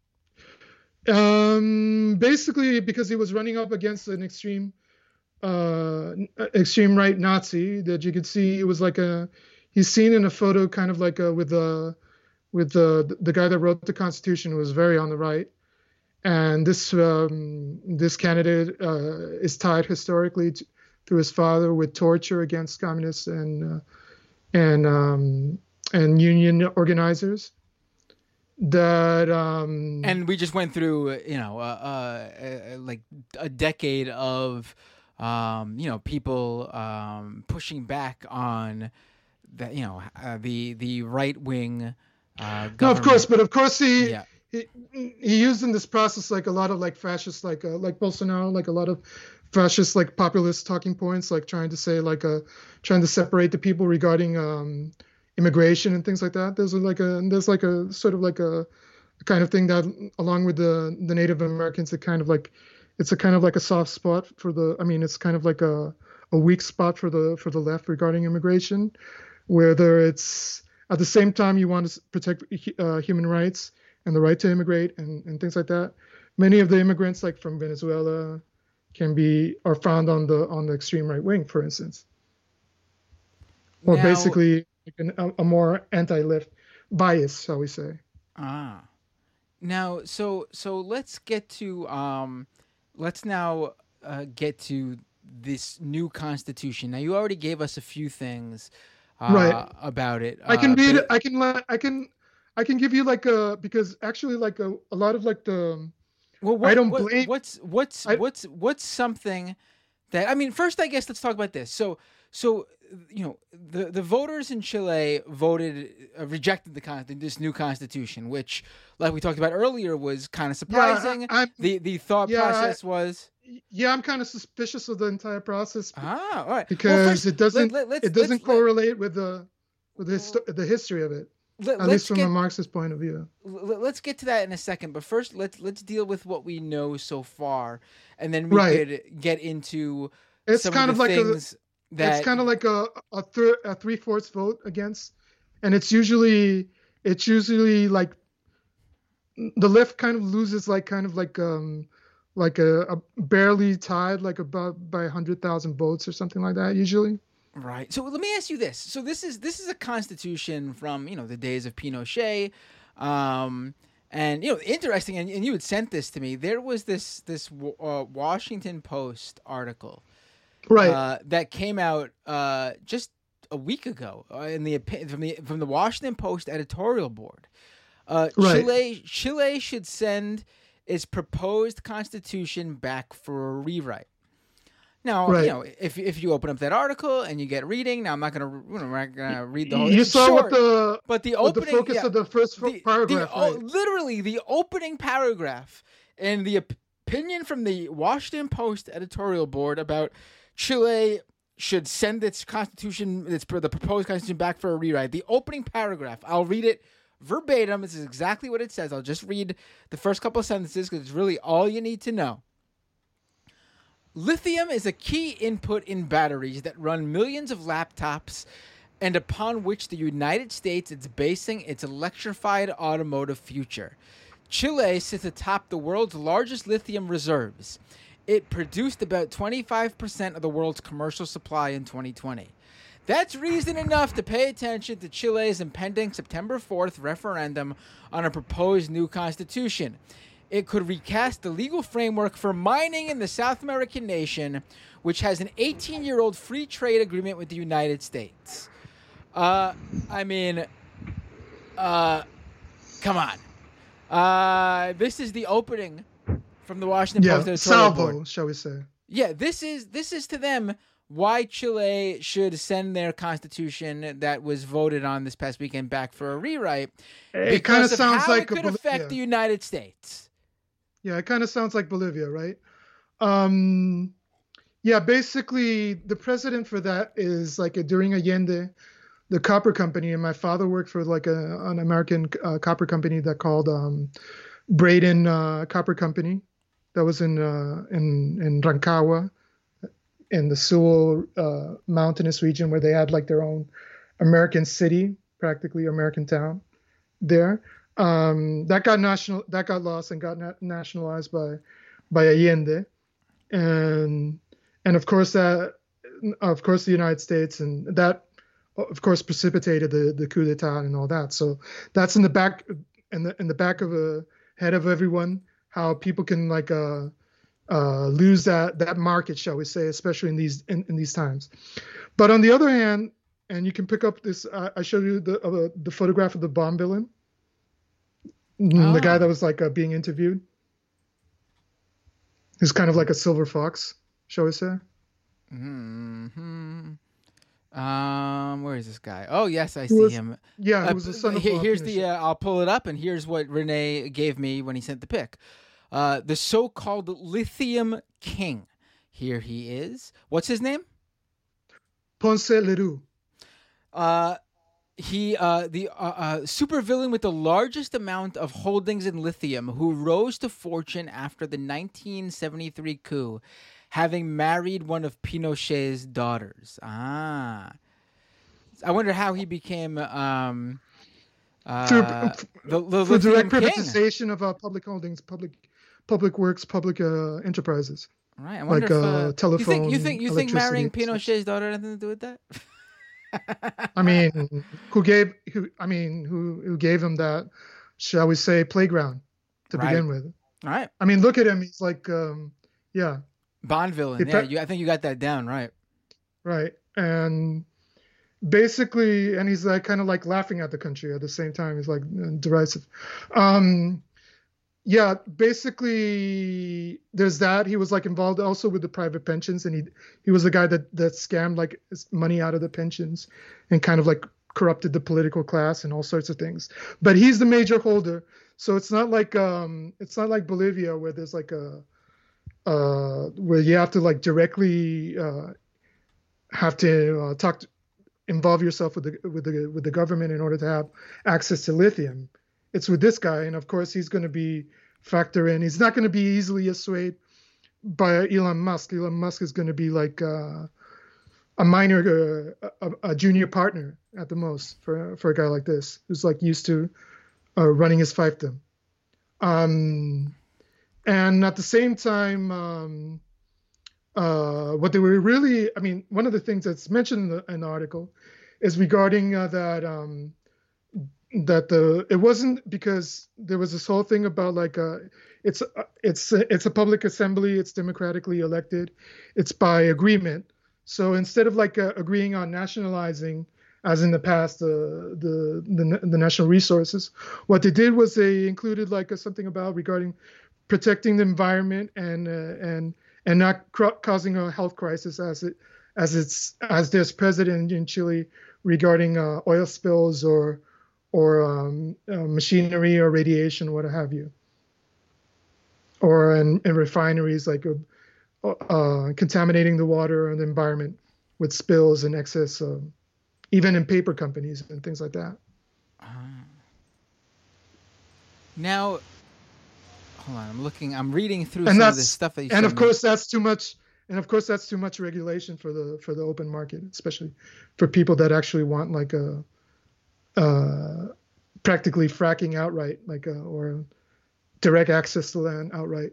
um, basically because he was running up against an extreme uh, extreme right Nazi that you could see. It was like a he's seen in a photo kind of like a, with the with the the guy that wrote the Constitution, who was very on the right. And this um, this candidate uh, is tied historically to, through his father with torture against communists and uh, and um, and union organizers. That um, And we just went through, uh, you know, uh, uh, uh, like a decade of, um, you know, people um, pushing back on that, you know, uh, the the right wing. Uh, no, of course, government. but of course he. Yeah. He, he used in this process like a lot of like fascist like uh, like Bolsonaro, like a lot of fascist like populist talking points, like trying to say like a trying to separate the people regarding um, immigration and things like that. There's a, like a there's like a sort of like a, a kind of thing that along with the the Native Americans, it kind of like it's a kind of like a soft spot for the I mean it's kind of like a a weak spot for the for the left regarding immigration, whether it's at the same time you want to protect uh, human rights and the right to immigrate and, and things like that. Many of the immigrants, like from Venezuela, can be are found on the on the extreme right wing, for instance, or Now- basically like an, a, a more anti-left bias, shall we say? Ah, now so so let's get to um, let's now uh, get to this new constitution. Now you already gave us a few things, uh, Right. about it. I can uh, read but- it. I can let. I can. I can give you like a because actually like a, a lot of like the Well, what, I don't what- blame- What's what's I- what's what's something that I mean? First, I guess let's talk about this. So so you know the the voters in Chile voted uh, rejected the con- this new constitution, which, like we talked about earlier, was kind of surprising. I, I'm the the thought Yeah, I- process was yeah I'm kind of suspicious of the entire process ah all right because Well, first, it doesn't let, let's, it doesn't let's, correlate with the with the, histo- the history of it, let, at let's least from get, a Marxist point of view. l- let's get to that in a second, but first let's let's deal with what we know so far, and then we Right. could get into It's some kind of of the like a things that it's kind of like a a, thir- a three fourths vote against, and it's usually it's usually like the left kind of loses like kind of like um like a, a barely tied like about by a hundred thousand votes or something like that usually. right. So let me ask you this. So this is this is a constitution from, you know, the days of Pinochet. Um and you know, interesting, and, and you had sent this to me. There was this this uh, Washington Post article Right. uh, that came out uh, just a week ago uh, in the opi- from the from the Washington Post editorial board. Uh, Right. Chile Chile should send its proposed constitution back for a rewrite. Now, Right. you know, if if you open up that article and you get reading, now I'm not gonna, you know, we're not gonna read the whole. You it's saw short, what the but the what the opening, focus yeah, of the first the- paragraph, the, oh, right? literally the opening paragraph in the op- opinion from the Washington Post editorial board about Chile should send its constitution, its the proposed constitution back for a rewrite. The opening paragraph, I'll read it verbatim. This is exactly what it says. I'll just read the first couple of sentences because it's really all you need to know. Lithium is a key input in batteries that run millions of laptops and upon which the United States is basing its electrified automotive future. Chile sits atop the world's largest lithium reserves. It produced about twenty-five percent of the world's commercial supply in twenty twenty. That's reason enough to pay attention to Chile's impending September fourth referendum on a proposed new constitution. It could recast the legal framework for mining in the South American nation, which has an eighteen-year-old free trade agreement with the United States. Uh, I mean, uh, come on. Uh, this is the opening from the Washington yeah, Post editorial salvo, board. Shall we say? Yeah, this is this is to them why Chile should send their constitution that was voted on this past weekend back for a rewrite. It kind of sounds how like it could a, affect yeah. the United States. Yeah, it kind of sounds like Bolivia, right? Um, yeah, basically the precedent for that is like a, during Allende, the copper company, and my father worked for like a, an American uh, copper company that called um, Braden uh, Copper Company, that was in uh, in in Rancagua, in the Sewell uh, mountainous region, where they had like their own American city, practically American town there. Um, that got national, that got lost and got na- nationalized by by Allende, and and of course that of course the United States, and that of course precipitated the the coup d'état and all that. So that's in the back in the in the back of a head of everyone, how people can like uh uh lose that that market, shall we say, especially in these in, in these times. But on the other hand, and you can pick up this, uh, I showed you the uh, the photograph of the bomb villain, oh. the guy that was like uh, being interviewed. He's kind of like a silver fox, shall we say? Hmm. Um, where is this guy? Oh, yes, I see was, him. Yeah, uh, he was the son of here, Here's the. Uh, I'll pull it up, and here's what Renee gave me when he sent the pic. Uh, the so-called Lithium King. Here he is. What's his name? Ponce Lerou. Uh, he, uh, the uh, uh, supervillain with the largest amount of holdings in lithium, who rose to fortune after the nineteen seventy-three coup, having married one of Pinochet's daughters. Ah. I wonder how he became um, uh, through, the, the through direct king. privatization of uh, public holdings, public public works, public uh, enterprises. Right. I wonder like if, uh, uh, telephone. You think you think, you think marrying Pinochet's daughter had anything to do with that? I mean, who gave who? I mean, who who gave him that? Shall we say playground to right. begin with? All right. I mean, look at him. He's like, um, yeah, Bond villain. He yeah, pe- you, I think you got that down right. Right, and basically, and he's like kind of like laughing at the country at the same time. He's like derisive. Um, yeah, basically, there's that. He was like involved also with the private pensions, and he he was the guy that that scammed like money out of the pensions, and kind of like corrupted the political class and all sorts of things. But he's the major holder, so it's not like um it's not like Bolivia where there's like a uh where you have to like directly uh have to uh, talk to, involve yourself with the with the with the government in order to have access to lithium. It's with this guy, and of course he's going to be factor in. He's not going to be easily swayed by Elon Musk. Elon Musk is going to be like uh, a minor, uh, a, a junior partner at the most for for a guy like this who's like used to uh, running his fiefdom. Um, and at the same time, um, uh, what they were really, I mean, one of the things that's mentioned in the, in the article is regarding uh, that. Um, that the it wasn't because there was this whole thing about like uh it's uh, it's it's a public assembly, it's democratically elected, it's by agreement. So instead of like uh, agreeing on nationalizing as in the past uh, the the the national resources, what they did was they included like a, something about regarding protecting the environment and uh, and and not cr- causing a health crisis as it as it's as there's precedent in Chile regarding uh, oil spills or or um, uh, machinery or radiation, what have you, or in, in refineries, like uh, uh, contaminating the water and the environment with spills and excess, uh, even in paper companies and things like that. Uh, now, hold on, I'm looking, I'm reading through and some of this stuff that you and of me. course, that's too much. And of course, that's too much regulation for the for the open market, especially for people that actually want like a uh, practically fracking outright, like a, or direct access to land outright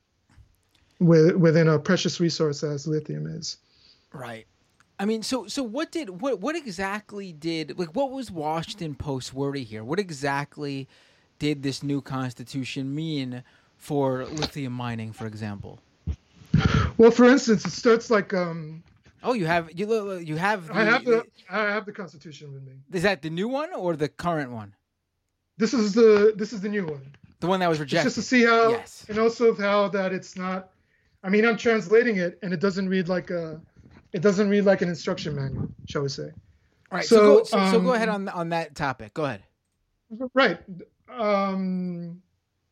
with, within a precious resource as lithium is. Right. I mean, so so what did what what exactly did like what was Washington Post worry here? What exactly did this new constitution mean for lithium mining, for example? Well, for instance, it starts like um. Oh, you have you you have the, I have the, the I have the Constitution with me. Is that the new one or the current one? This is the this is the new one. The one that was rejected. It's just to see how, yes. And also how that it's not. I mean, I'm translating it, and it doesn't read like a, it doesn't read like an instruction manual, shall we say? All right. So so go, so, um, so go ahead on on that topic. Go ahead. Right. Um,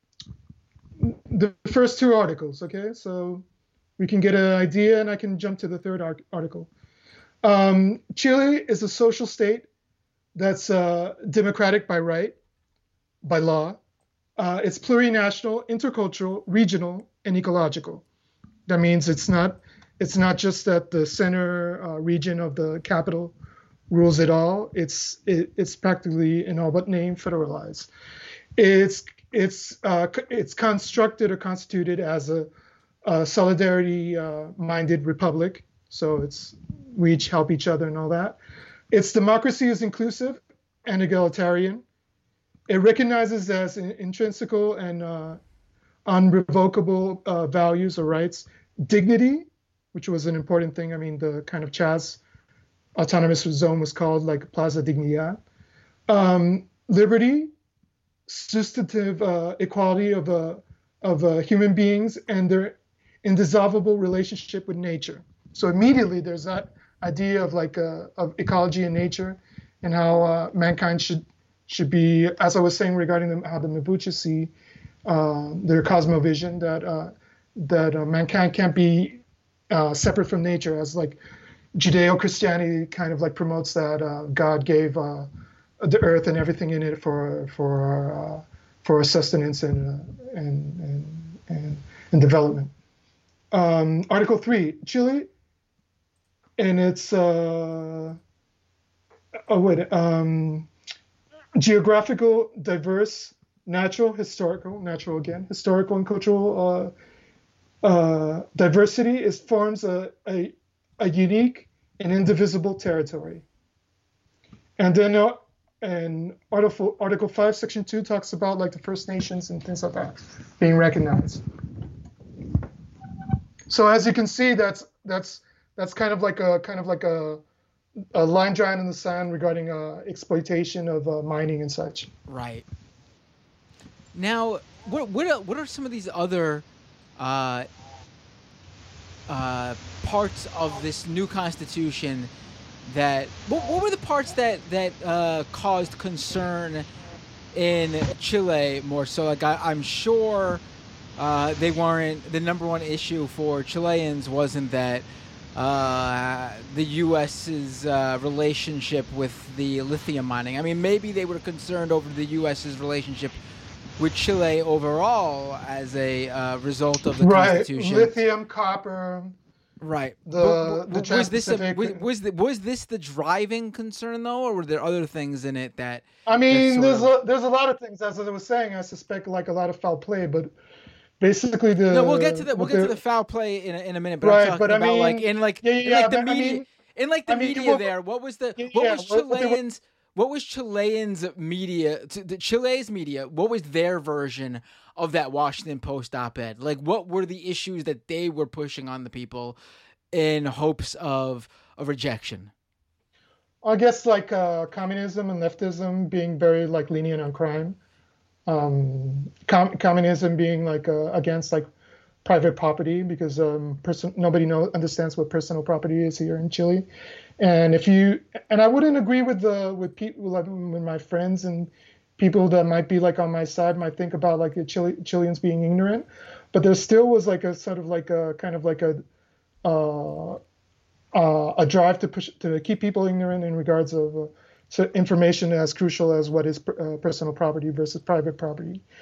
the first two articles, okay? So we can get an idea, and I can jump to the third article. Um, Chile is a social state that's uh, democratic by right, by law. Uh, it's plurinational, intercultural, regional, and ecological. That means it's not it's not just that the center uh, region of the capital rules it all. It's it, it's practically in all but name federalized. It's it's uh, it's constructed or constituted as a, a solidarity-minded uh, republic. So it's we each help each other and all that. Its democracy is inclusive and egalitarian. It recognizes as intrinsical and uh, unrevocable uh, values or rights, dignity, which was an important thing. I mean, the kind of Chaz autonomous zone was called like Plaza Dignidad. Um, liberty, substantive uh, equality of, uh, of uh, human beings and their indissoluble relationship with nature. So immediately there's that idea of like uh, of ecology and nature and how uh, mankind should should be, as I was saying regarding them, how the Mapuche see uh, their cosmovision, that uh, that uh, mankind can't be uh, separate from nature, as like Judeo-Christianity kind of like promotes that uh, God gave uh, the earth and everything in it for for our, uh, for our sustenance and, uh, and, and and and development. Um, Article three, Chile, and it's uh, oh wait. Um, geographical, diverse, natural, historical, natural again, historical and cultural uh, uh, diversity is forms a, a, a unique and indivisible territory. And then uh, and Article, Article five, Section two talks about like the First Nations and things like that being recognized. So as you can see, that's that's that's kind of like a kind of like a a line drawing in the sand regarding uh, exploitation of uh, mining and such. Right. Now, what what are, what are some of these other uh, uh, parts of this new constitution that? What, what were the parts that that uh, caused concern in Chile more so? Like I, I'm sure uh, they weren't the number one issue for Chileans wasn't that. Uh, the U S's uh, relationship with the lithium mining. I mean, maybe they were concerned over the U S's relationship with Chile overall as a uh, result of the right. Constitution. Lithium, copper. Right. The, but, but, the was this a, was was, the, was this the driving concern though, or were there other things in it that? I mean, there's of... a, there's a lot of things. As I was saying, I suspect like a lot of foul play, but. Basically, the no, we'll get to the we'll get to the foul play in a, in a minute. But right, I'm talking but I about mean, like in like yeah, in yeah, like the but, media I mean, in like the I mean, media well, there. What was the yeah, what yeah, was what, Chileans what was Chileans media the Chile's media? What was their version of that Washington Post op-ed? Like, what were the issues that they were pushing on the people in hopes of a rejection? I guess like uh, communism and leftism being very like lenient on crime. Um, com- communism being like uh, against like private property because um, person nobody know understands what personal property is here in Chile, and if you and I wouldn't agree with the with people like with my friends and people that might be like on my side might think about like the Chile, Chileans being ignorant, but there still was like a sort of like a kind of like a uh, uh, a drive to push to keep people ignorant in regards of uh, so information as crucial as what is uh, personal property versus private property.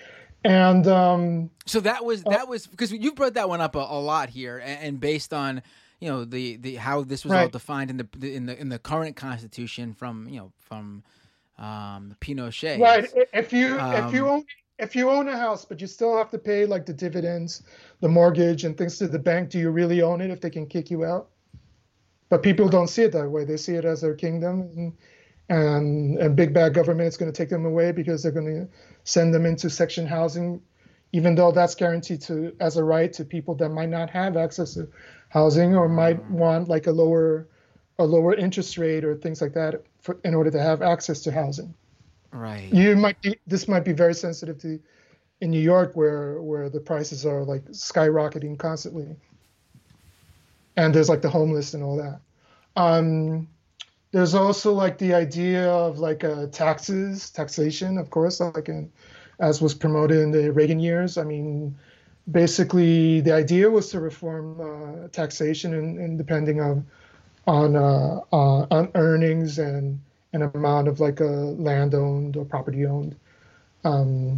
And um, So that was uh, that was because you brought that one up a, a lot here, and, and based on you know the, the how this was all right, defined in the in the in the current constitution from you know from um, right. Pinochet's. I- If you if you Um, own if you own a house, but you still have to pay like the dividends, the mortgage, and things to the bank, do you really own it if they can kick you out? But people don't see it that way. They see it as their kingdom, and and, and big bad government is going to take them away because they're going to send them into section housing, even though that's guaranteed to as a right to people that might not have access to housing or might want like a lower a lower interest rate or things like that for, in order to have access to housing. right. You might be this might be very sensitive to in New York where where the prices are like skyrocketing constantly, and there's like the homeless and all that. Um, there's also like the idea of like uh, taxes, taxation, of course, like in, as was promoted in the Reagan years. I mean, basically the idea was to reform uh, taxation and, and depending on on uh, uh, on earnings and an amount of like a land owned or property owned. Um,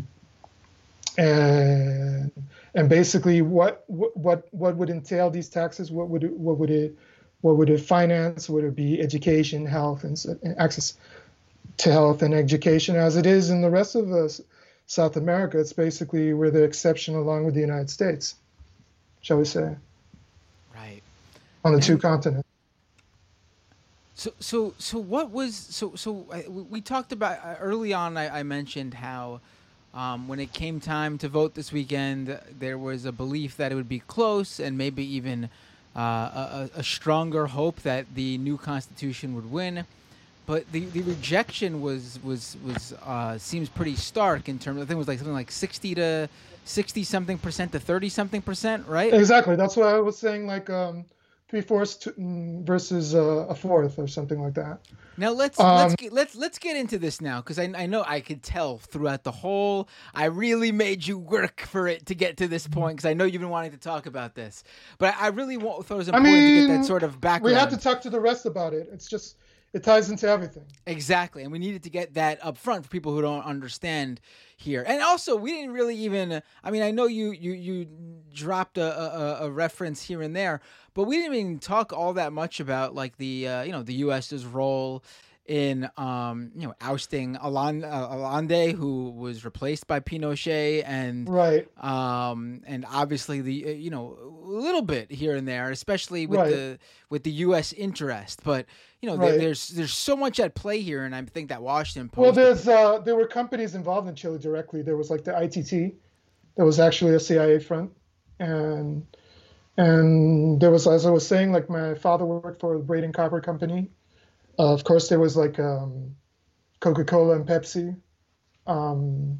and and basically what what what would entail these taxes? What would it, what would it what would it finance? Would it be education, health, and, and access to health and education, as it is in the rest of us, South America? It's basically we're the exception along with the United States, shall we say, Right. on the two And continents. so, so, so, what was so? So, uh, we we talked about uh, early on. I, I mentioned how, um, when it came time to vote this weekend, there was a belief that it would be close, and maybe even uh, a, a a stronger hope that the new constitution would win. But the, the rejection was was was uh, seems pretty stark in terms. I think it was like something like sixty to sixty something percent to thirty something percent, right? Exactly. That's what I was saying, like um, three fourths to, mm, versus uh, a fourth or something like that. Now let's let's Um, get let's let's get into this now because I, I know I could tell throughout the whole. I really made you work for it to get to this point because I know you've been wanting to talk about this, but I, I really wa- thought it was I important to get that mean, sort of we have to background. talk to the rest about it. It's just it ties into everything. Exactly, and we needed to get that up front for people who don't understand here. And also, we didn't really even. I mean, I know you you you dropped a a, a reference here and there, but we didn't even talk all that much about like the uh, you know the US's role in um you know ousting Allende, uh, Allende, who was replaced by Pinochet, and Right, um and obviously the uh, you know a little bit here and there, especially with right, the with the U S interest, but you know there, right. there's there's so much at play here, and I think that Washington Well, Post. there's uh, there were companies involved in Chile directly. There was like the I T T, that was actually a C I A front, and and there was, as I was saying, like my father worked for the Braden Copper Company. Uh, of course, there was like um, Coca-Cola and Pepsi. Um,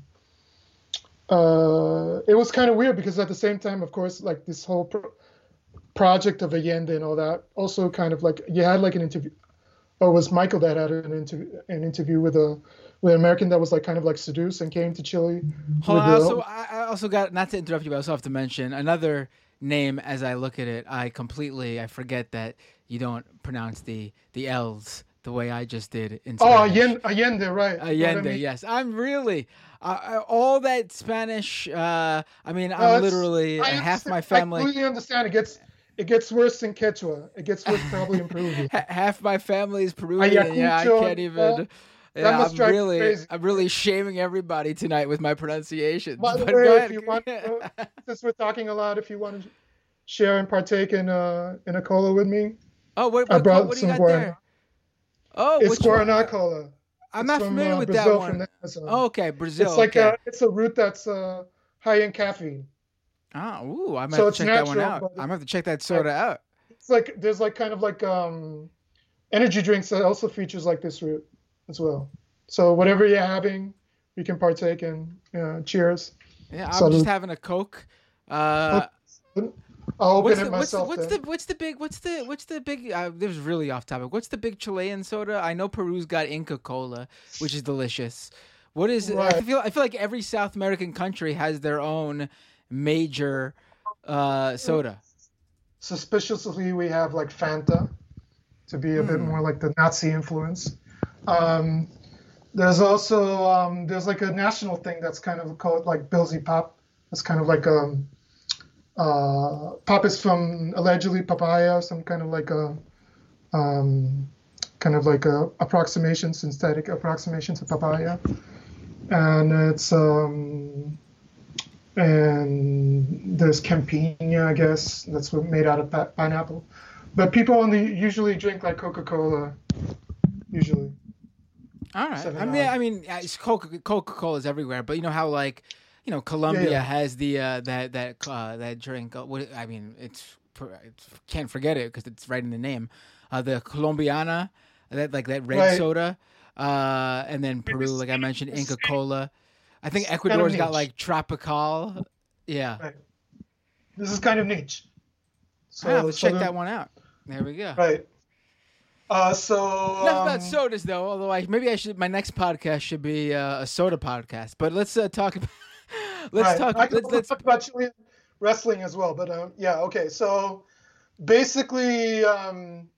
uh, it was kind of weird because at the same time, of course, like this whole pro- project of Allende and all that, also kind of like you had like an interview, or it was Michael that had an interview, an interview with a with an American that was like kind of like seduced and came to Chile Hold with on, I also the I I also got, not to interrupt you, but I also have to mention another name as I look at it. I completely I forget that you don't pronounce the the L's the way I just did in oh Spanish. Allende, Allende, right? You know what I Allende, mean? yes. I'm really uh, uh, all that Spanish. Uh, I mean, I'm No, it's literally I uh, half understand. my I family. completely understand. It gets it gets worse in Quechua. It gets worse probably in Peruvian. Ha- half my family is Peruvian, and yeah, I Ayacucho can't and all even. that Yeah, must I'm drive you really, crazy. I'm really shaming everybody tonight with my pronunciations. By the But go way, if you want, ahead. uh, since we're talking a lot, if you want to share and partake in uh in a cola with me, Oh, what I what co- brought what do you some got Guarana. there? Oh, It's which one? Guarana I, cola. I'm It's not from familiar uh, with that Brazil, from one. the Amazon. Oh, okay, Brazil. It's like Okay. a it's a root that's uh high in caffeine, Ah, ooh, I might have so to it's check that one natural, out. but I'm it's gonna have to check that like soda out. it's like there's like kind of like um energy drinks that also features like this root as well. So whatever you're having, you can partake in. Uh, cheers. Yeah, I'm just Salud. having a Coke. Oh, Uh, I'll open what's it the what's the, myself what's then. the what's the big what's the what's the big? Uh, this was really off topic. What's the big Chilean soda? I know Peru's got Inca Cola, which is delicious. What is? I Right. feel I feel like every South American country has their own major uh, soda. Suspiciously, we have like Fanta to be a bit Hmm. more like the Nazi influence. Um, There's also um, there's like a national thing that's kind of called like Bilsy Pop. It's kind of like um uh pop is from allegedly papaya, some kind of like a um kind of like a approximation, synthetic approximation to papaya, and it's um and there's campina, I guess that's what made out of pa- pineapple, but people only usually drink like Coca-Cola usually. All right. Seven I mean, Up. I mean, yeah, it's Coca Coca Cola is everywhere, but you know how like, you know, Colombia yeah. has the uh, that that uh, that drink. Uh, what I mean, it's, it's can't forget it because it's right in the name. Uh, the Colombiana, that like that red Right. soda, uh, and then Peru, It's, like I mentioned, it's, Inca Cola. I think it's kind of Ecuador's got niche. like Tropical. Yeah. Right. This is kind of niche. So I have to so check the- that one out. There we go. Right. Uh, so Enough um, about sodas, though. Although I maybe I should. My next podcast should be uh, a soda podcast. But let's uh, talk. About, let's right. talk. I can Let's, also let's talk about Chilean wrestling as well, but um, yeah, okay. So basically, um,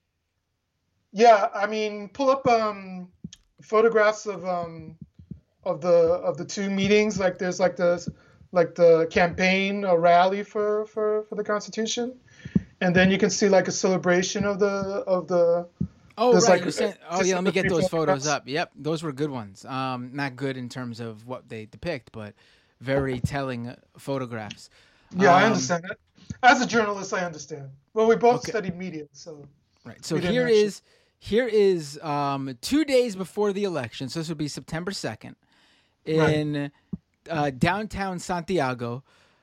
yeah, I mean, pull up um, photographs of um, of the of the two meetings. Like there's like the like the campaign, a rally for for for the Constitution, and then you can see like a celebration of the of the. Oh There's right, like you a- sent. Oh just yeah, let me the get three those photos photographs. up. Yep, those were good ones. Um, not good in terms of what they depict, but very telling uh, photographs. Yeah, I Um, understand that. As a journalist, I understand. Well, we both Okay. studied media, so Right. So We didn't here actually- is here is um, two days before the election. So this would be September second in uh, downtown Santiago.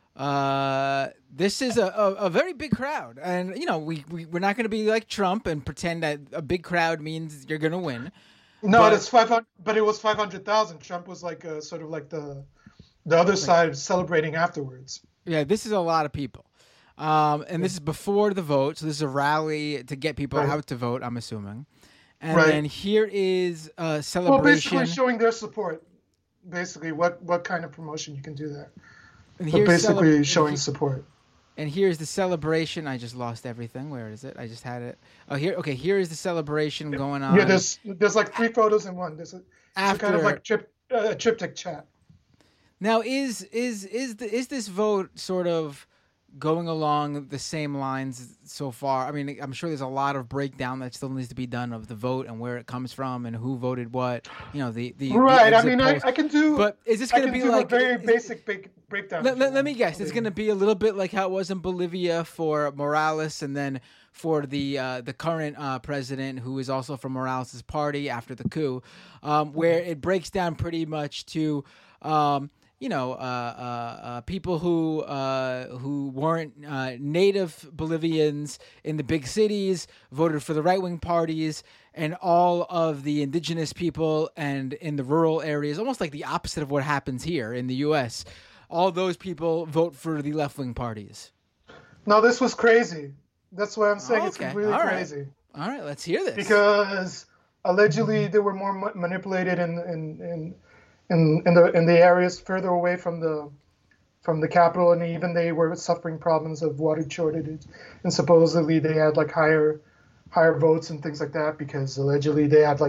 Uh, this is a, a, a very big crowd, and you know we, we we're not going to be like Trump and pretend that a big crowd means you're going to win. no, but- it's five hundred, but it was five hundred thousand. Trump was like uh sort of like the the other side celebrating afterwards. Yeah, this is a lot of people. Um, and this is before the vote, so this is a rally to get people Right. out to vote, I'm assuming. And Right. then here is a Well, celebration. basically showing their support. Basically, what what kind of promotion you can do there? and, But here's basically celeb- showing and, support. he- and here's the celebration. I just lost everything. Where is it? I just had it. Oh, here. Okay, here is the celebration going on. Yeah, there's there's like three photos in one. There's a, it's a after. kind of like trip uh, triptych chat. Now, is is is the is this vote sort of going along the same lines so far? I mean, I'm sure there's a lot of breakdown that still needs to be done of the vote and where it comes from and who voted what. You know, the the the Right. I exit mean, I, polls. I can do. But is this I going to can be do like a very is- basic big breakdown. Let, if let, you let me want. guess. It's going to be a little bit like how it was in Bolivia for Morales, and then for the uh, the current uh, president, who is also from Morales' party after the coup, um, where it breaks down pretty much to. Um, you know, uh, uh, uh, people who uh, who weren't uh, native Bolivians in the big cities voted for the right wing parties, and all of the indigenous people and in the rural areas, almost like the opposite of what happens here in the U S, all those people vote for the left wing parties. No, this was crazy. That's why I'm saying it's Okay, completely all right. crazy. All right, let's hear this. Because allegedly they were more ma- manipulated in in in in in the in the areas further away from the from the capital, and even they were suffering problems of water shortage, and supposedly they had like higher higher votes and things like that because allegedly they had like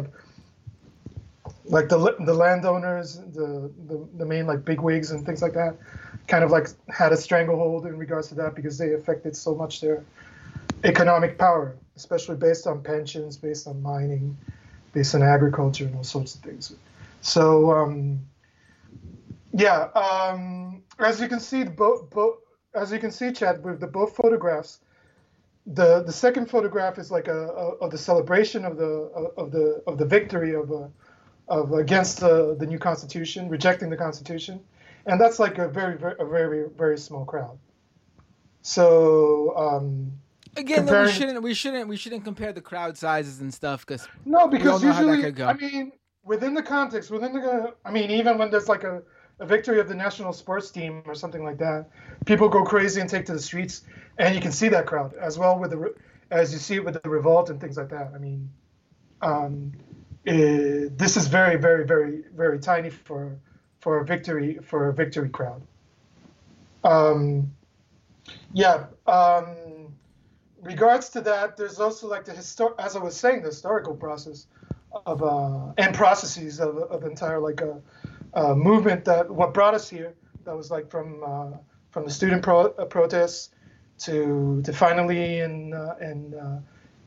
like the the landowners, the the, the main like bigwigs and things like that, kind of like had a stranglehold in regards to that because they affected so much their economic power, especially based on pensions, based on mining, based on agriculture and all sorts of things. So um, yeah, um, as you can see, both bo- as you can see, Chad, with the both photographs, the the second photograph is like a, a of the celebration of the of the of the victory of a, of against the the new constitution, rejecting the constitution, and that's like a very very a very very small crowd. So. Um, Again, though, we comparing- shouldn't we shouldn't we shouldn't compare the crowd sizes and stuff because No, because know how that usually, could go. I mean, within the context, within the, I mean, even when there's like a, a victory of the national sports team or something like that, people go crazy and take to the streets, and you can see that crowd as well with the, re- as you see it with the revolt and things like that. I mean, um, eh, this is very, very, very, very tiny for, for a victory for a victory crowd. Um, yeah. Um, regards to that, there's also like the histor- as I was saying, the historical process of uh, and processes of of entire like a, a movement that what brought us here. That was like from uh, from the student pro- uh, protests to to finally in uh, in uh,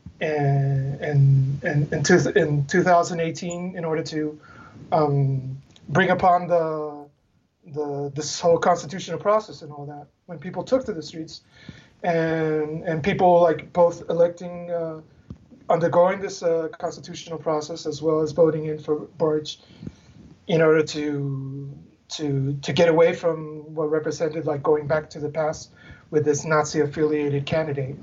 in in in, in, two, in two thousand eighteen in order to um, bring upon the the this whole constitutional process and all that. When people took to the streets and and people like both electing. Uh, undergoing this uh, constitutional process as well as voting in for Boric in order to to to get away from what represented like going back to the past with this Nazi affiliated candidate.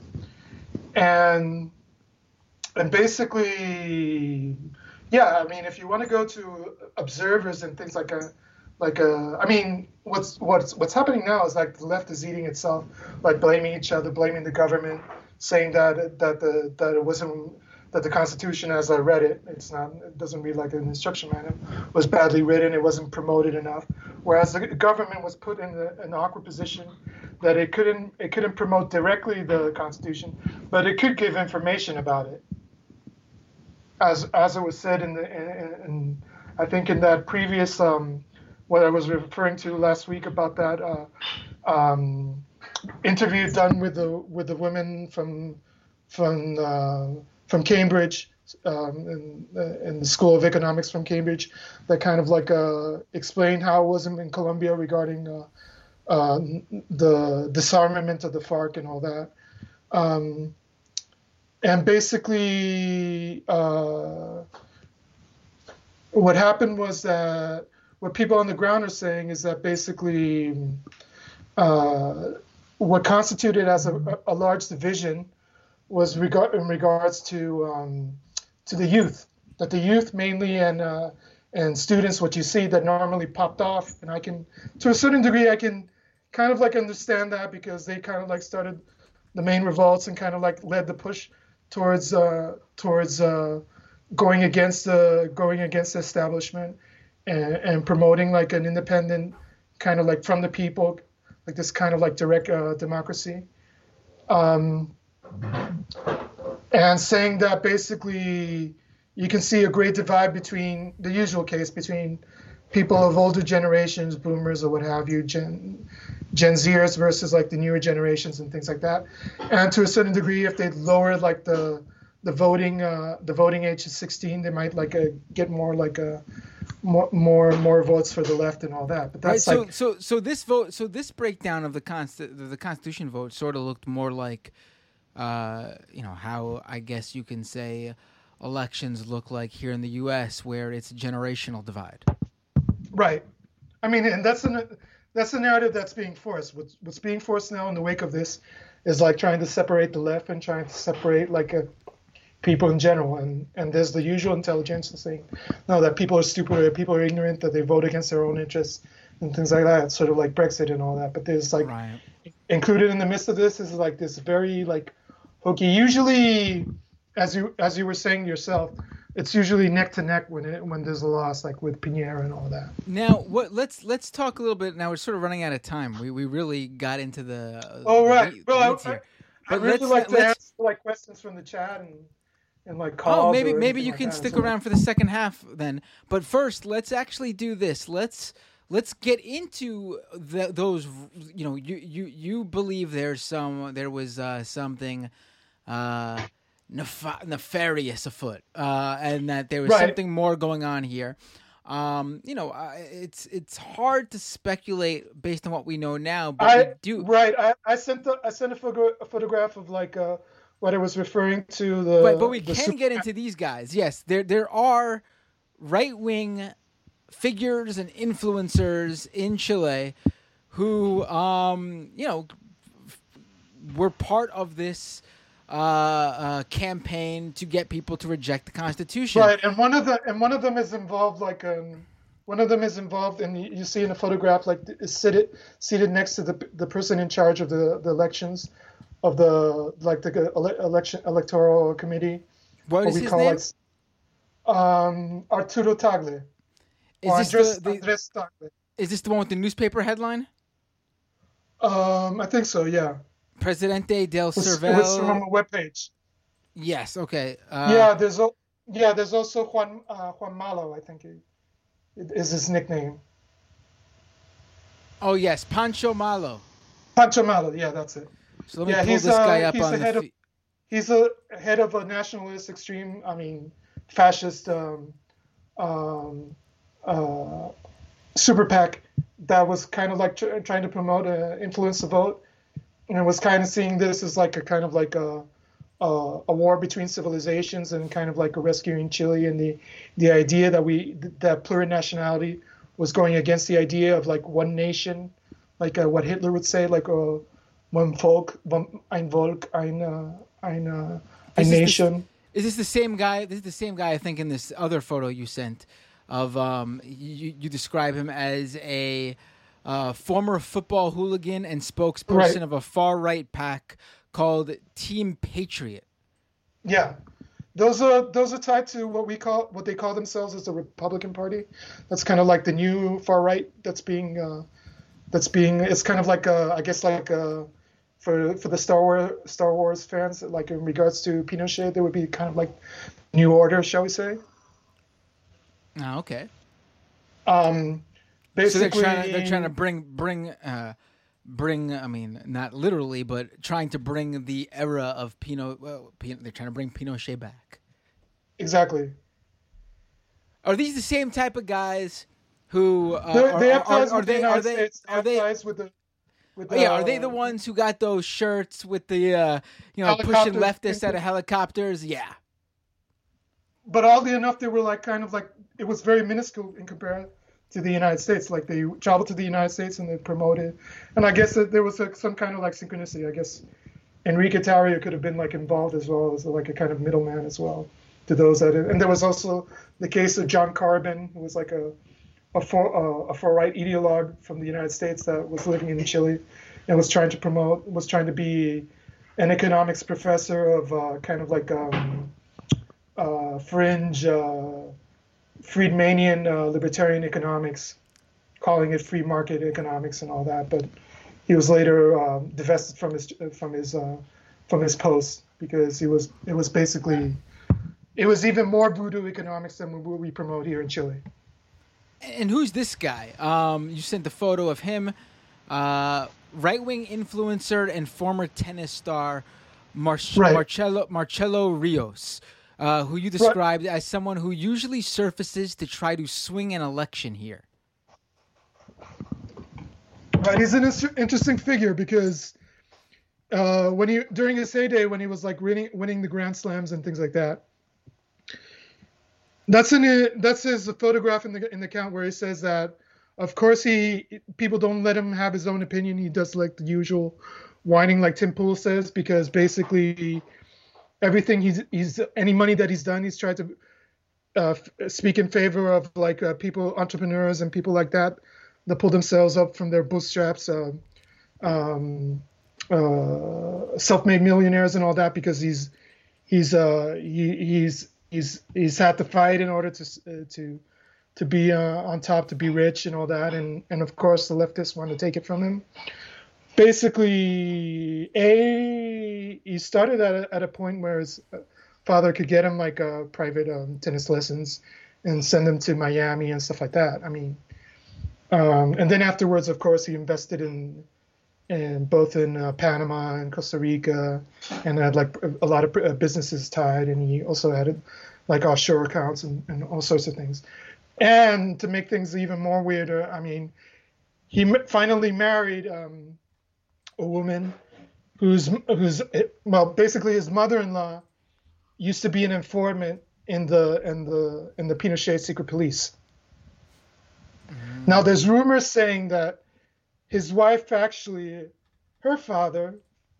And and basically, yeah, I mean, if you want to go to observers and things like a like a, I mean, what's what's what's happening now is like the left is eating itself, like blaming each other, blaming the government, saying that that the that it wasn't that the Constitution, as I read it, it's not it doesn't read like an instruction manual, was badly written. It wasn't promoted enough. Whereas the government was put in the, an awkward position that it couldn't it couldn't promote directly the Constitution, but it could give information about it. As as it was said in the in, in I think in that previous um, what I was referring to last week about that. Uh, um, interview done with the with the women from from uh, from Cambridge um, in, in the School of Economics from Cambridge that kind of like uh, explained how it was in Colombia regarding uh, uh, the disarmament of the FARC and all that. Um, and basically, uh, what happened was that what people on the ground are saying is that basically. Uh, What constituted as a, a large division was regard in regards to um, to the youth, that the youth mainly and uh, and students, what you see that normally popped off, and I can, to a certain degree, I can kind of like understand that because they kind of like started the main revolts and kind of like led the push towards uh, towards uh, going against the going against the establishment and, and promoting like an independent kind of like from the people. Like this kind of like direct uh, democracy, um, and saying that basically you can see a great divide between the usual case between people of older generations, boomers or what have you, Gen, Gen Zers versus like the newer generations and things like that. And to a certain degree, if they lower like the the voting uh, the voting age to sixteen, they might like uh, get more like a more more more votes for the left and all that. But that's right. like So so so this vote, so this breakdown of the const the Constitution vote sort of looked more like, uh, you know, how I guess you can say elections look like here in the U S, where it's a generational divide. Right. I mean, and that's the that's the narrative that's being forced. What's what's being forced now in the wake of this is like trying to separate the left and trying to separate like a people in general, and and there's the usual intelligentsia saying, no, that people are stupid, or people are ignorant, that they vote against their own interests and things like that, sort of like Brexit and all that. But there's like right. included in the midst of this is like this very like hokey. Usually, as you as you were saying yourself, it's usually neck to neck when it when there's a loss, like with Piñera and all that. Now, what? Let's let's talk a little bit. Now we're sort of running out of time. We we really got into the. Uh, oh right. the, well, the I, I, but I'd really let's, like to let's, answer like questions from the chat and. And like calls oh, maybe or maybe you like can that. stick So, around for the second half then. But first, let's actually do this. Let's let's get into the, those. You know, you, you you believe there's some there was uh, something uh, nef- nefarious afoot, uh, and that there was Right. something more going on here. Um, you know, uh, it's it's hard to speculate based on what we know now, but I we do. right. I, I sent the, I sent a, photo, a photograph of like uh, what I was referring to the. But but we the can super- get into these guys. Yes, there there are right wing figures and influencers in Chile who um you know f- were part of this uh, uh, campaign to get people to reject the Constitution. Right, and one of the and one of them is involved like um, one of them is involved, and you, you see in the photograph like is seated seated next to the the person in charge of the, the elections of the like the ele- election electoral committee. What is we his call name? like um, Arturo Tagle. Is or this Andres, the, the Andres Tagle. is this the one with the newspaper headline? Um, I think so. Yeah. Presidente del It was, it Cervel. was from a webpage. Yes. Okay. Uh, Yeah, there's a Yeah, there's also Juan uh, Juan Malo, I think he, is his nickname. Oh yes, Pancho Malo. Pancho Malo, yeah, that's it. So let me Yeah, pull he's this guy uh up he's on the the. head of F- he's a head of a nationalist extreme, I mean, fascist um, um, uh, super PAC that was kind of like tr- trying to promote uh, influence the vote, and was kind of seeing this as like a kind of like a, a a war between civilizations and kind of like a rescuing Chile, and the the idea that we that plurinationality was going against the idea of like one nation, like uh, what Hitler would say, like uh, one Volk, one, ein Volk, ein uh, ein uh, ein this is this. Nation. Is this the same guy? This is the same guy I think in this other photo you sent. Of um, you, you describe him as a uh, former football hooligan and Right. spokesperson of a far right pack called Team Patriot. Yeah. Those are those are tied to what we call what they call themselves as the Republican Party. That's kind of like the new far right that's being uh, that's being it's kind of like a, I guess like a, for for the Star Wars Star Wars fans, like in regards to Pinochet, they would be kind of like New Order, shall we say? Oh, okay. Um, So they're trying to they're trying to basically, bring bring uh, bring. I mean, not literally, but trying to bring the era of Pinot. Well, Pin- they're trying to bring Pinochet back. exactly. Are these the same type of guys who uh, They are, they have are ties are with the they are United they States. They are have they? ties with the with Oh, yeah, are they the the ones who got those shirts with the uh, you know pushing helicopters. leftists out of helicopters? Yeah. But oddly enough, they were like kind of like it was very minuscule in comparison to the United States. Like they traveled to the United States and they promoted, and I guess that there was like some kind of like synchronicity. I guess Enrique Tarrio could have been like involved as well as like a kind of middleman as well to those that. And there was also the case of John Carbon, who was like a a far uh, a far right ideologue from the United States that was living in Chile and was trying to promote was trying to be an economics professor of uh, kind of like um, uh, fringe uh, Friedmanian uh, libertarian economics, calling it free market economics and all that. But he was later um, divested from his from his uh, from his post because he was it was basically it was even more voodoo economics than what we promote here in Chile. And who's this guy? Um, you sent the photo of him, uh, right-wing influencer and former tennis star Mar- Right. Marcelo Marcelo Rios, uh, who you Right. described as someone who usually surfaces to try to swing an election here. Right. He's an interesting figure because uh, when he during his heyday when he was like winning winning the Grand Slams and things like that. That's in it. That's his photograph in the in the account where he says that, of course, he people don't let him have his own opinion. He does like the usual whining, like Tim Pool says, because basically everything he's he's any money that he's done, he's tried to uh, speak in favor of like uh, people, entrepreneurs, and people like that that pull themselves up from their bootstraps, uh, um, uh, self-made millionaires, and all that because he's he's uh, he, he's he's he's had to fight in order to uh, to to be uh, on top, to be rich, and all that, and and of course the leftists want to take it from him. Basically, a he started at a, at a point where his father could get him like uh, private um, tennis lessons and send him to Miami and stuff like that. I mean, um, and then afterwards, of course, he invested in in both in uh, Panama and Costa Rica, and had like a lot of uh, businesses tied, and he also had like offshore accounts and, and all sorts of things. And to make things even more weirder, I mean, he m- finally married um, a woman who's who's well, basically his mother-in-law used to be an informant in the in the in the Pinochet secret police. Mm. Now, there's rumors saying that his wife actually, her father,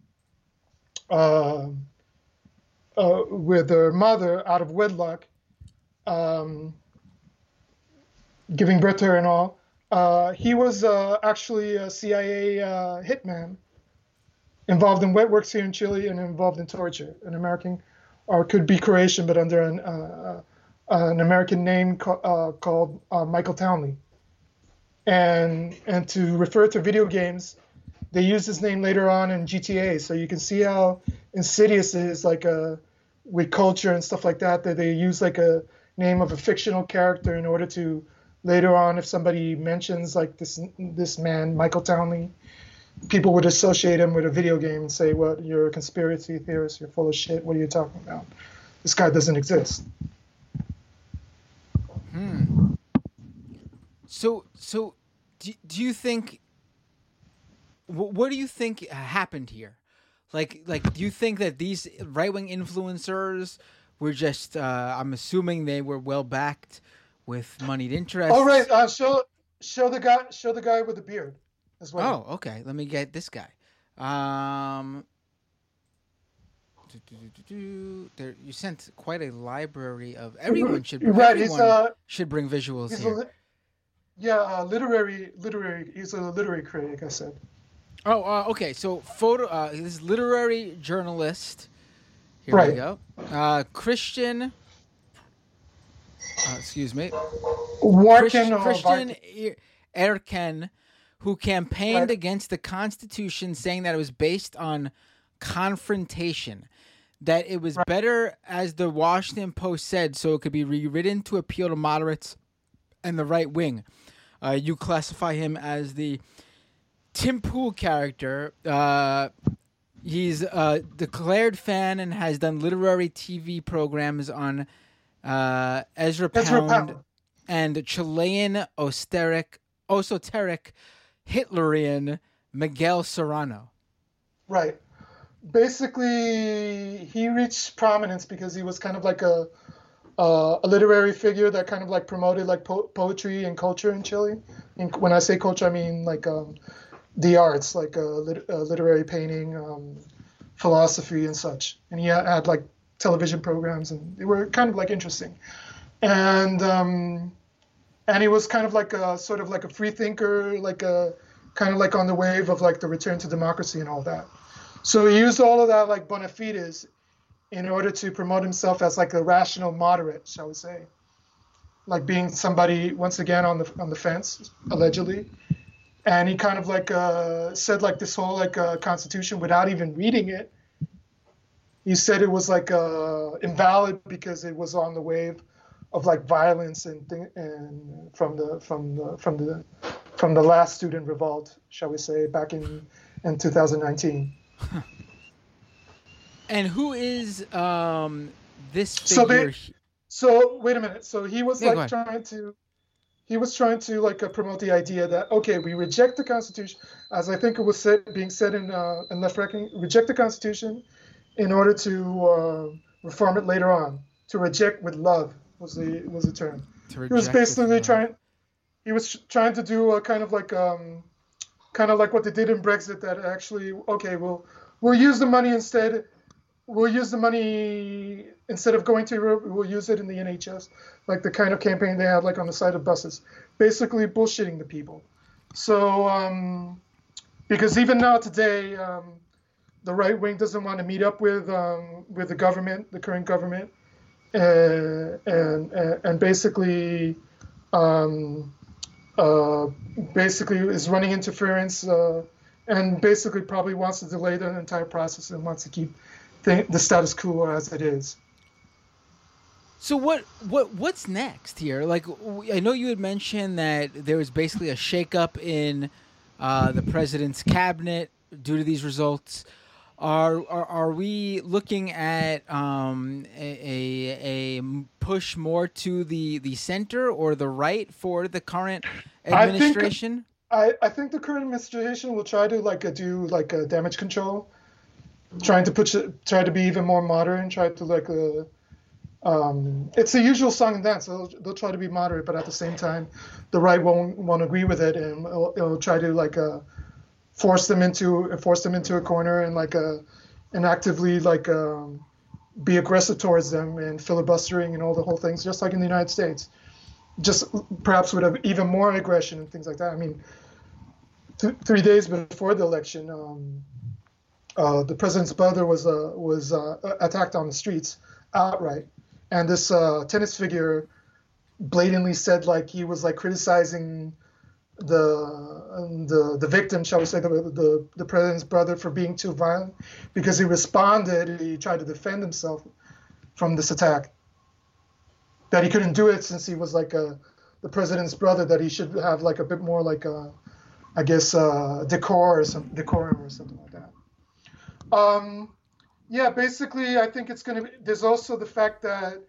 uh, uh, with her mother out of wedlock, um, giving birth to her and all, uh, he was uh, actually a C I A uh, hitman involved in wet works here in Chile and involved in torture. An American, or could be Croatian, but under an, uh, an American name co- uh, called uh, Michael Townley. And and to refer to video games, they use his name later on in G T A. So you can see how insidious it is. Like a with culture and stuff like that, that they use like a name of a fictional character in order to later on, if somebody mentions like this this man Michael Townley, people would associate him with a video game and say, "What? You're a conspiracy theorist. You're full of shit. What are you talking about? This guy doesn't exist." Hmm. So, so, do, do you think? What, what do you think happened here? Like, like, do you think that these right wing influencers were just? Uh, I'm assuming they were well backed with moneyed interests. All right, uh, show show the guy show the guy with the beard as well. Oh, okay. Let me get this guy. Um, there, you sent quite a library of everyone should right. everyone He's uh, should bring visuals he's here. a, yeah, uh, literary literary. He's a literary critic. I said. Oh, uh, okay. So photo. Uh, this is literary journalist. Here right. we go. Uh, Christian. Uh, excuse me. Warken Christian, Christian Erken, who campaigned right. against the Constitution, saying that it was based on confrontation, that it was right. better, as the Washington Post said, so it could be rewritten to appeal to moderates and the right wing. Uh, you classify him as the Tim Pool character. Uh, he's a declared fan and has done literary T V programs on uh, Ezra Pound, Ezra Pound and Chilean esoteric, esoteric Hitlerian Miguel Serrano. Right. Basically, he reached prominence because he was kind of like a uh, a literary figure that kind of like promoted like po- poetry and culture in Chile. And when I say culture, I mean like um, the arts, like uh, lit- uh, literary painting, um, philosophy, and such. And he had, had like television programs, and they were kind of like interesting. And um, and he was kind of like a sort of like a free thinker, like a kind of like on the wave of like the return to democracy and all that. So he used all of that like bona fides in order to promote himself as like a rational moderate, shall we say, like being somebody once again on the on the fence, allegedly. And he kind of like uh, said like this whole like uh, Constitution without even reading it. He said it was like uh, invalid because it was on the wave of like violence and th- and from the from the from the from the last student revolt, shall we say, back in in two thousand nineteen. And who is um, this figure? So they, so wait a minute. So he was yeah, like trying to, he was trying to like uh, promote the idea that okay, we reject the Constitution, as I think it was said, being said in uh, in Left Reckoning, reject the Constitution, in order to uh, reform it later on. To reject with love was the was the term. He was basically trying, he was trying to do a kind of like um, kind of like what they did in Brexit. That actually okay, we'll we'll use the money instead. We'll use the money instead of going to Europe. We'll use it in the N H S, like the kind of campaign they had, like on the side of buses, basically bullshitting the people. So, um, because even now today, um, the right wing doesn't want to meet up with um, with the government, the current government, uh, and and basically, um, uh, basically is running interference, uh, and basically probably wants to delay the entire process and wants to keep the status quo as it is. So what what what's next here? Like, I know you had mentioned that there was basically a shakeup in uh, the president's cabinet due to these results. Are are, are we looking at um, a, a push more to the, the center or the right for the current administration? I think, I, I think the current administration will try to like uh, do like a damage control. Trying to push it, try to be even more modern, try to like, uh, um, it's the usual song and dance. They'll, they'll try to be moderate, but at the same time, the right won't won't agree with it, and it'll, it'll try to like uh, force them into force them into a corner and like uh, and actively like um, be aggressive towards them and filibustering and all the whole things, just like in the United States, just perhaps with a, even more aggression and things like that. I mean, th- three days before the election. Um, Uh, the president's brother was uh, was uh, attacked on the streets outright, and this uh, tennis figure blatantly said like he was like criticizing the the the victim, shall we say, the the, the president's brother for being too violent because he responded. He tried to defend himself from this attack. That he couldn't do it since he was like a, the president's brother. That he should have like a bit more like a, I guess, uh, decor or some decorum or something like that. Um, yeah, basically, I think it's going to be. There's also the fact that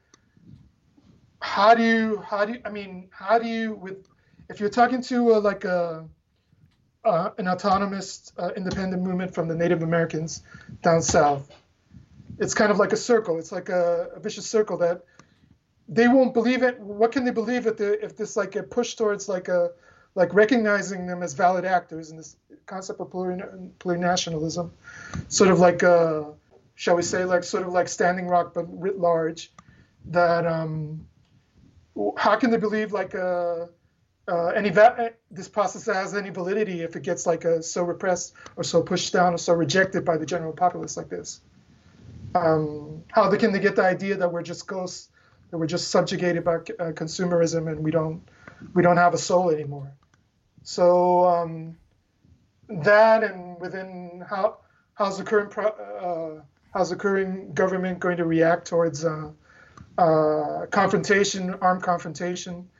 how do you how do you, I mean how do you with if you're talking to uh, like a uh, an autonomous uh, independent movement from the Native Americans down south, it's kind of like a circle. It's like a, a vicious circle that they won't believe it. What can they believe if they, if this like a push towards like a like recognizing them as valid actors in this concept of pluri- plurinationalism, sort of like uh shall we say like sort of like Standing Rock but writ large, that um how can they believe like uh, uh any va- this process has any validity if it gets like uh, so repressed or so pushed down or so rejected by the general populace like this? Um, how they, can they get the idea that we're just ghosts, that we're just subjugated by uh, consumerism and we don't we don't have a soul anymore? So um, that, and within how how's the current pro, uh, how's the current government going to react towards uh, uh, confrontation, armed confrontation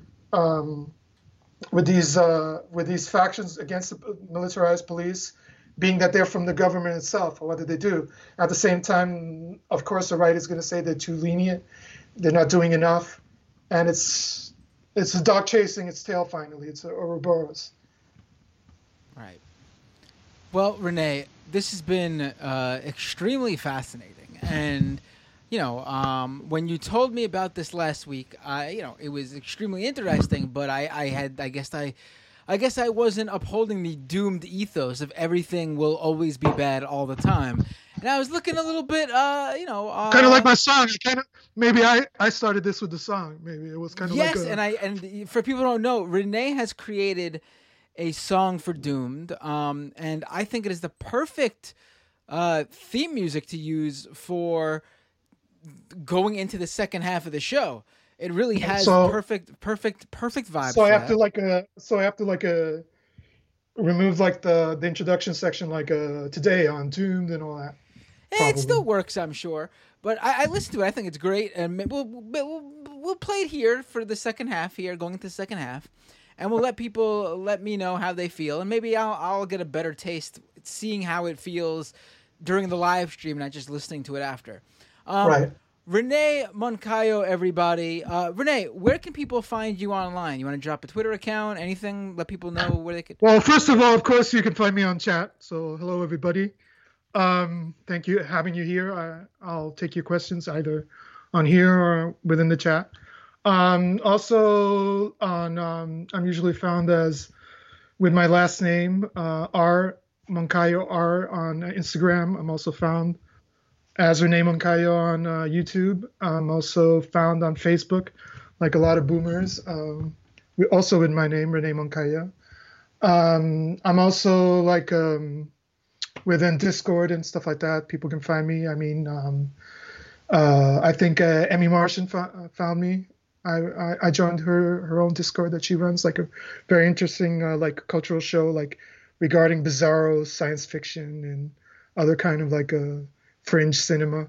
um, with these uh, with these factions against the militarized police, being that they're from the government itself? What did they do? At the same time, of course, the right is going to say they're too lenient, they're not doing enough, and it's it's a dog chasing its tail. Finally, it's a Ouroboros. Right. Well, Renee, this has been uh, extremely fascinating, and you know, um, when you told me about this last week, I, you know, it was extremely interesting. But I, I had, I guess, I. I guess I wasn't upholding the doomed ethos of everything will always be bad all the time, and I was looking a little bit, uh, you know, uh, kind of like my song. Kind of maybe I, I started this with the song. Maybe it was kind of yes, like a... and I and for people who don't know, Renee has created a song for Doomed, um, and I think it is the perfect uh, theme music to use for going into the second half of the show. It really has so, perfect, perfect, perfect vibes. So I have that. to like a, so I have to like a, remove like the the introduction section, like uh today on Doomed and all that. Eh, it still works, I'm sure. But I, I listened to it. I think it's great, and we'll, we'll we'll play it here for the second half here, going into the second half, and we'll let people let me know how they feel, and maybe I'll I'll get a better taste seeing how it feels during the live stream, not just listening to it after. Um, right. Renee Moncayo, everybody. Uh, Renee, where can people find you online? You want to drop a Twitter account, anything? Let people know where they could. Well, first of all, of course, you can find me on chat. So hello, everybody. Um, thank you having you here. I, I'll take your questions either on here or within the chat. Um, also, on um, I'm usually found as with my last name, uh, R Moncayo R on Instagram. I'm also found as Renee Moncayo on uh, YouTube. I'm also found on Facebook, like a lot of boomers. Um, we also with my name, Renee Moncayo. Um, I'm also like um, within Discord and stuff like that. People can find me. I mean, um, uh, I think uh, Emmy Martian fo- found me. I, I, I joined her her own Discord that she runs, like a very interesting uh, like cultural show, like regarding bizarro science fiction and other kind of like a fringe cinema.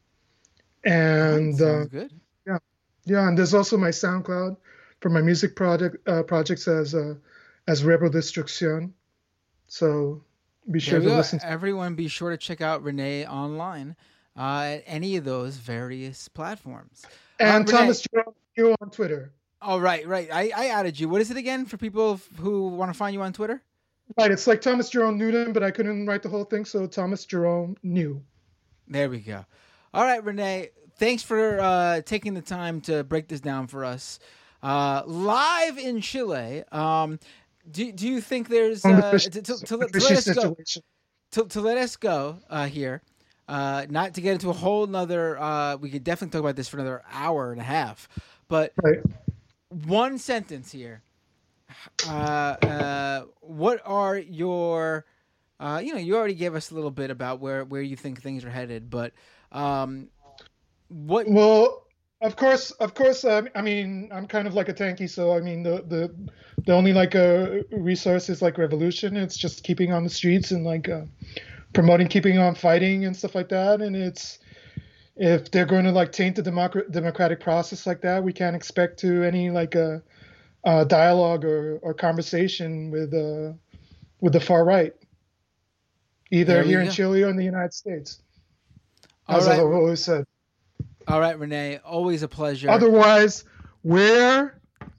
And Sounds uh, good. yeah, yeah. And there's also my SoundCloud for my music project uh, projects as uh, as Rebel Destruction. So be sure to go. listen. To- Everyone, be sure to check out Renee online uh, at any of those various platforms. And uh, Thomas Jerome New on Twitter. Oh, right, right. I, I added you. What is it again for people who want to find you on Twitter? Right, it's like Thomas Jerome Newton, but I couldn't write the whole thing, so Thomas Jerome New. There we go. All right, Renee. Thanks for uh, taking the time to break this down for us. Uh, live in Chile. Um, do do you think there's uh, to, to, to, to let us go to, to let us go uh, here? Uh, not to get into a whole nother. Uh, we could definitely talk about this for another hour and a half. But right. One sentence here. Uh, uh, what are your Uh, you know, you already gave us a little bit about where, where you think things are headed, but um, what? Well, of course, of course. Um, I mean, I'm kind of like a tanky, so I mean, the the the only like a uh, resource is like revolution. It's just keeping on the streets and like uh, promoting, keeping on fighting and stuff like that. And it's if they're going to like taint the democ- democratic process like that, we can't expect to any like a, a dialogue or, or conversation with uh, with the far right, either There we here in go. Chile or in the United States, All as right. I've always said. All right, Renee. Always a pleasure. Otherwise, we're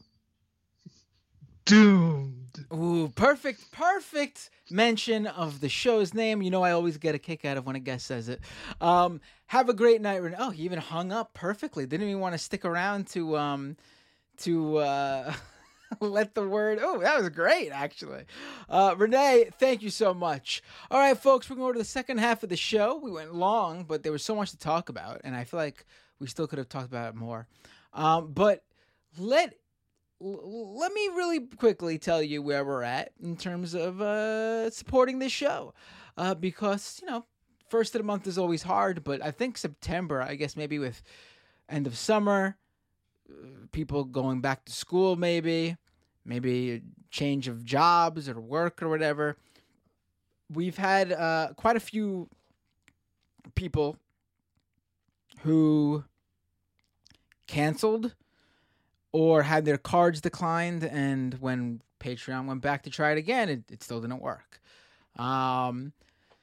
doomed. Ooh, perfect, perfect mention of the show's name. You know, I always get a kick out of when a guest says it. Um, have a great night, Renee. Oh, he even hung up perfectly. Didn't even want to stick around to um, to uh, let the word. Oh, that was great, actually. Uh, Renee, thank you so much. All right, folks, we're going to go to the second half of the show. We went long, but there was so much to talk about, and I feel like we still could have talked about it more. Um, but let let me really quickly tell you where we're at in terms of uh, supporting this show. Uh, because, you know, first of the month is always hard, but I think September, I guess maybe with end of summer, people going back to school maybe, maybe a change of jobs or work or whatever. We've had uh, quite a few people who canceled or had their cards declined, and when Patreon went back to try it again, it, it still didn't work. Um,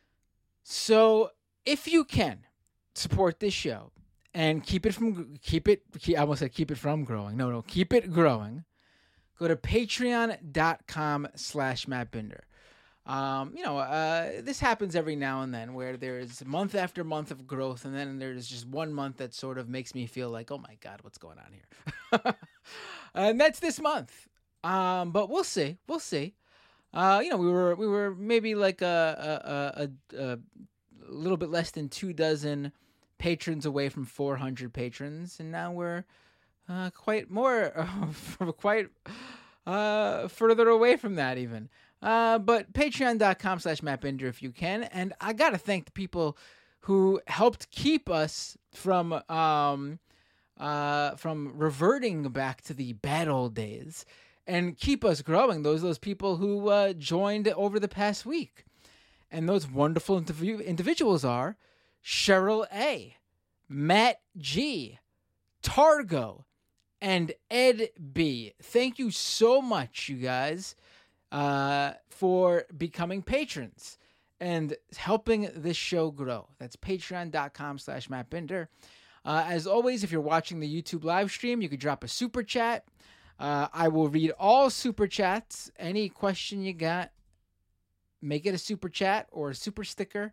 so if you can support this show and keep it from keep it, keep, I almost said keep it from growing. No, no, keep it growing. Go to patreon.com slash Matt Binder. Um, you know, uh, this happens every now and then where there's month after month of growth, and then there's just one month that sort of makes me feel like, oh my God, what's going on here? And that's this month. Um, but we'll see. We'll see. Uh, you know, we were we were maybe like a a, a, a little bit less than two dozen patrons away from four hundred patrons, and now we're uh, quite more, uh, quite uh, further away from that even. Uh, but patreon.com slash Matt Binder if you can. And I got to thank the people who helped keep us from um, uh, from reverting back to the bad old days and keep us growing. Those those people who uh, joined over the past week. And those wonderful interview- individuals are Cheryl A., Matt G., Targo, and Ed B. Thank you so much, you guys, uh, for becoming patrons and helping this show grow. That's patreon.com slash Matt Binder. Uh, as always, if you're watching the YouTube live stream, you could drop a super chat. Uh, I will read all super chats. Any question you got, make it a super chat or a super sticker.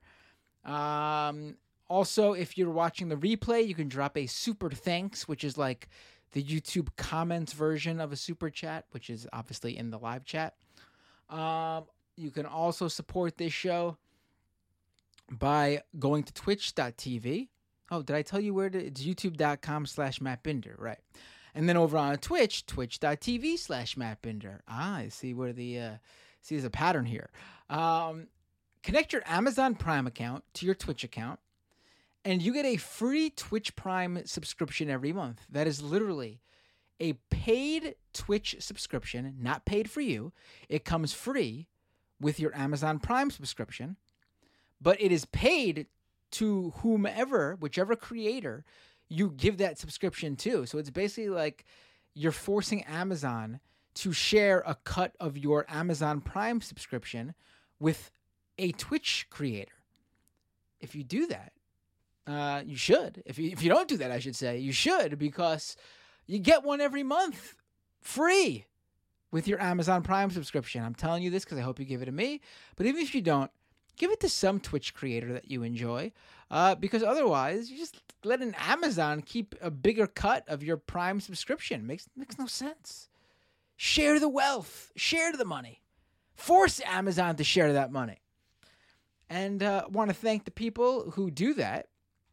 Um, also, if you're watching the replay, you can drop a super thanks, which is like the YouTube comments version of a super chat, which is obviously in the live chat. Um, you can also support this show by going to twitch.tv. Oh, did I tell you where to? It's youtube.com slash Matt Binder, right? And then over on Twitch, twitch.tv slash Matt Binder. Ah, I see where the, uh, see there's a pattern here. Um, connect your Amazon Prime account to your Twitch account, and you get a free Twitch Prime subscription every month. That is literally a paid Twitch subscription, not paid for you. It comes free with your Amazon Prime subscription, but it is paid to whomever, whichever creator you give that subscription to. So it's basically like you're forcing Amazon to share a cut of your Amazon Prime subscription with a Twitch creator. If you do that, uh, you should. If you, if you don't do that, I should say, you should, because you get one every month free with your Amazon Prime subscription. I'm telling you this because I hope you give it to me. But even if you don't, give it to some Twitch creator that you enjoy, uh, because otherwise you just let an Amazon keep a bigger cut of your Prime subscription. Makes makes no sense. Share the wealth. Share the money. Force Amazon to share that money. And I uh, want to thank the people who do that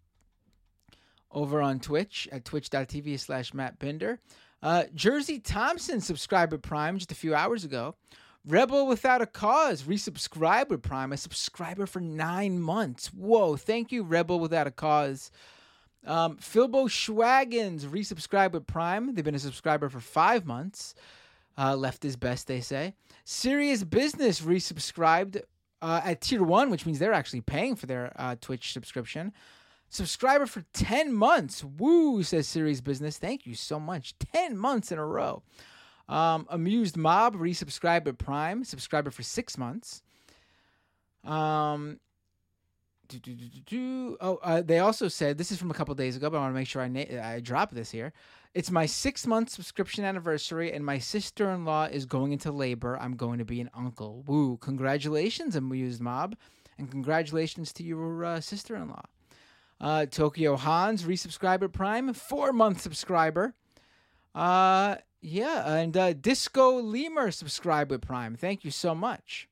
over on Twitch at twitch.tv slash Matt Binder. Uh, Jersey Thompson subscribed with Prime just a few hours ago. Rebel Without a Cause resubscribed with Prime, a subscriber for nine months. Whoa, thank you, Rebel Without a Cause. Um, Philbo Schwaggins resubscribed with Prime. They've been a subscriber for five months. Uh, left is best, they say. Serious Business resubscribed uh, at tier one, which means they're actually paying for their uh, Twitch subscription. Subscriber for ten months. Woo, says Series Business. Thank you so much. ten months in a row. Um, Amused Mob, resubscribed at Prime. Subscriber for six months. Um, do, do, do, do, do. Oh, uh, they also said, this is from a couple days ago, but I want to make sure I, na- I drop this here. It's my six-month subscription anniversary, and my sister-in-law is going into labor. I'm going to be an uncle. Woo. Congratulations, Amused Mob. And congratulations to your uh, sister-in-law. Uh, Tokyo Hans, resubscriber Prime. Four-month subscriber. Uh, yeah, and uh, Disco Lemur, subscribe with Prime. Thank you so much.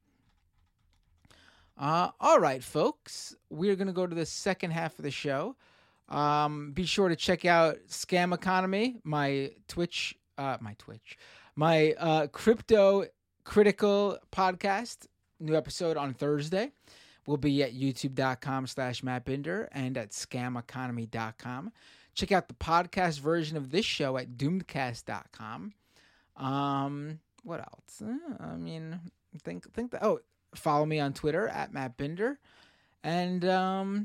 Uh, all right, folks. We're going to go to the second half of the show. Um, be sure to check out Scam Economy, my Twitch, uh, my Twitch, my uh, crypto critical podcast. New episode on Thursday. We'll be at youtube.com slash Matt Binder and at scam economy dot com. Check out the podcast version of this show at doomedcast dot com. Um, what else? Uh, I mean, think think that. Oh, follow me on Twitter at Matt Binder, and um.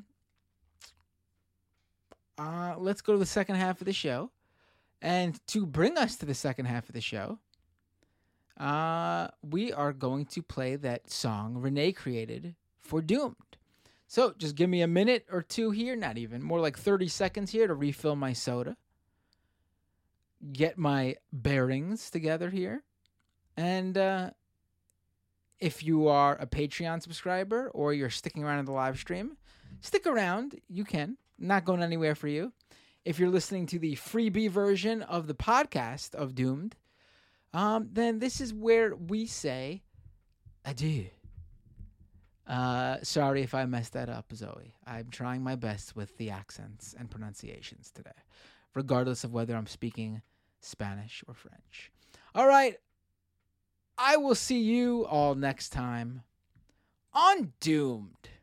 Uh, let's go to the second half of the show. And to bring us to the second half of the show, uh, we are going to play that song Renee created for Doomed. So just give me a minute or two here, not even, more like thirty seconds here to refill my soda, get my bearings together here. And uh, if you are a Patreon subscriber or you're sticking around in the live stream, stick around. You can. Not going anywhere for you. If you're listening to the freebie version of the podcast of Doomed, um, then this is where we say adieu. Uh, sorry if I messed that up, Zoe. I'm trying my best with the accents and pronunciations today, regardless of whether I'm speaking Spanish or French. All right. I will see you all next time on Doomed.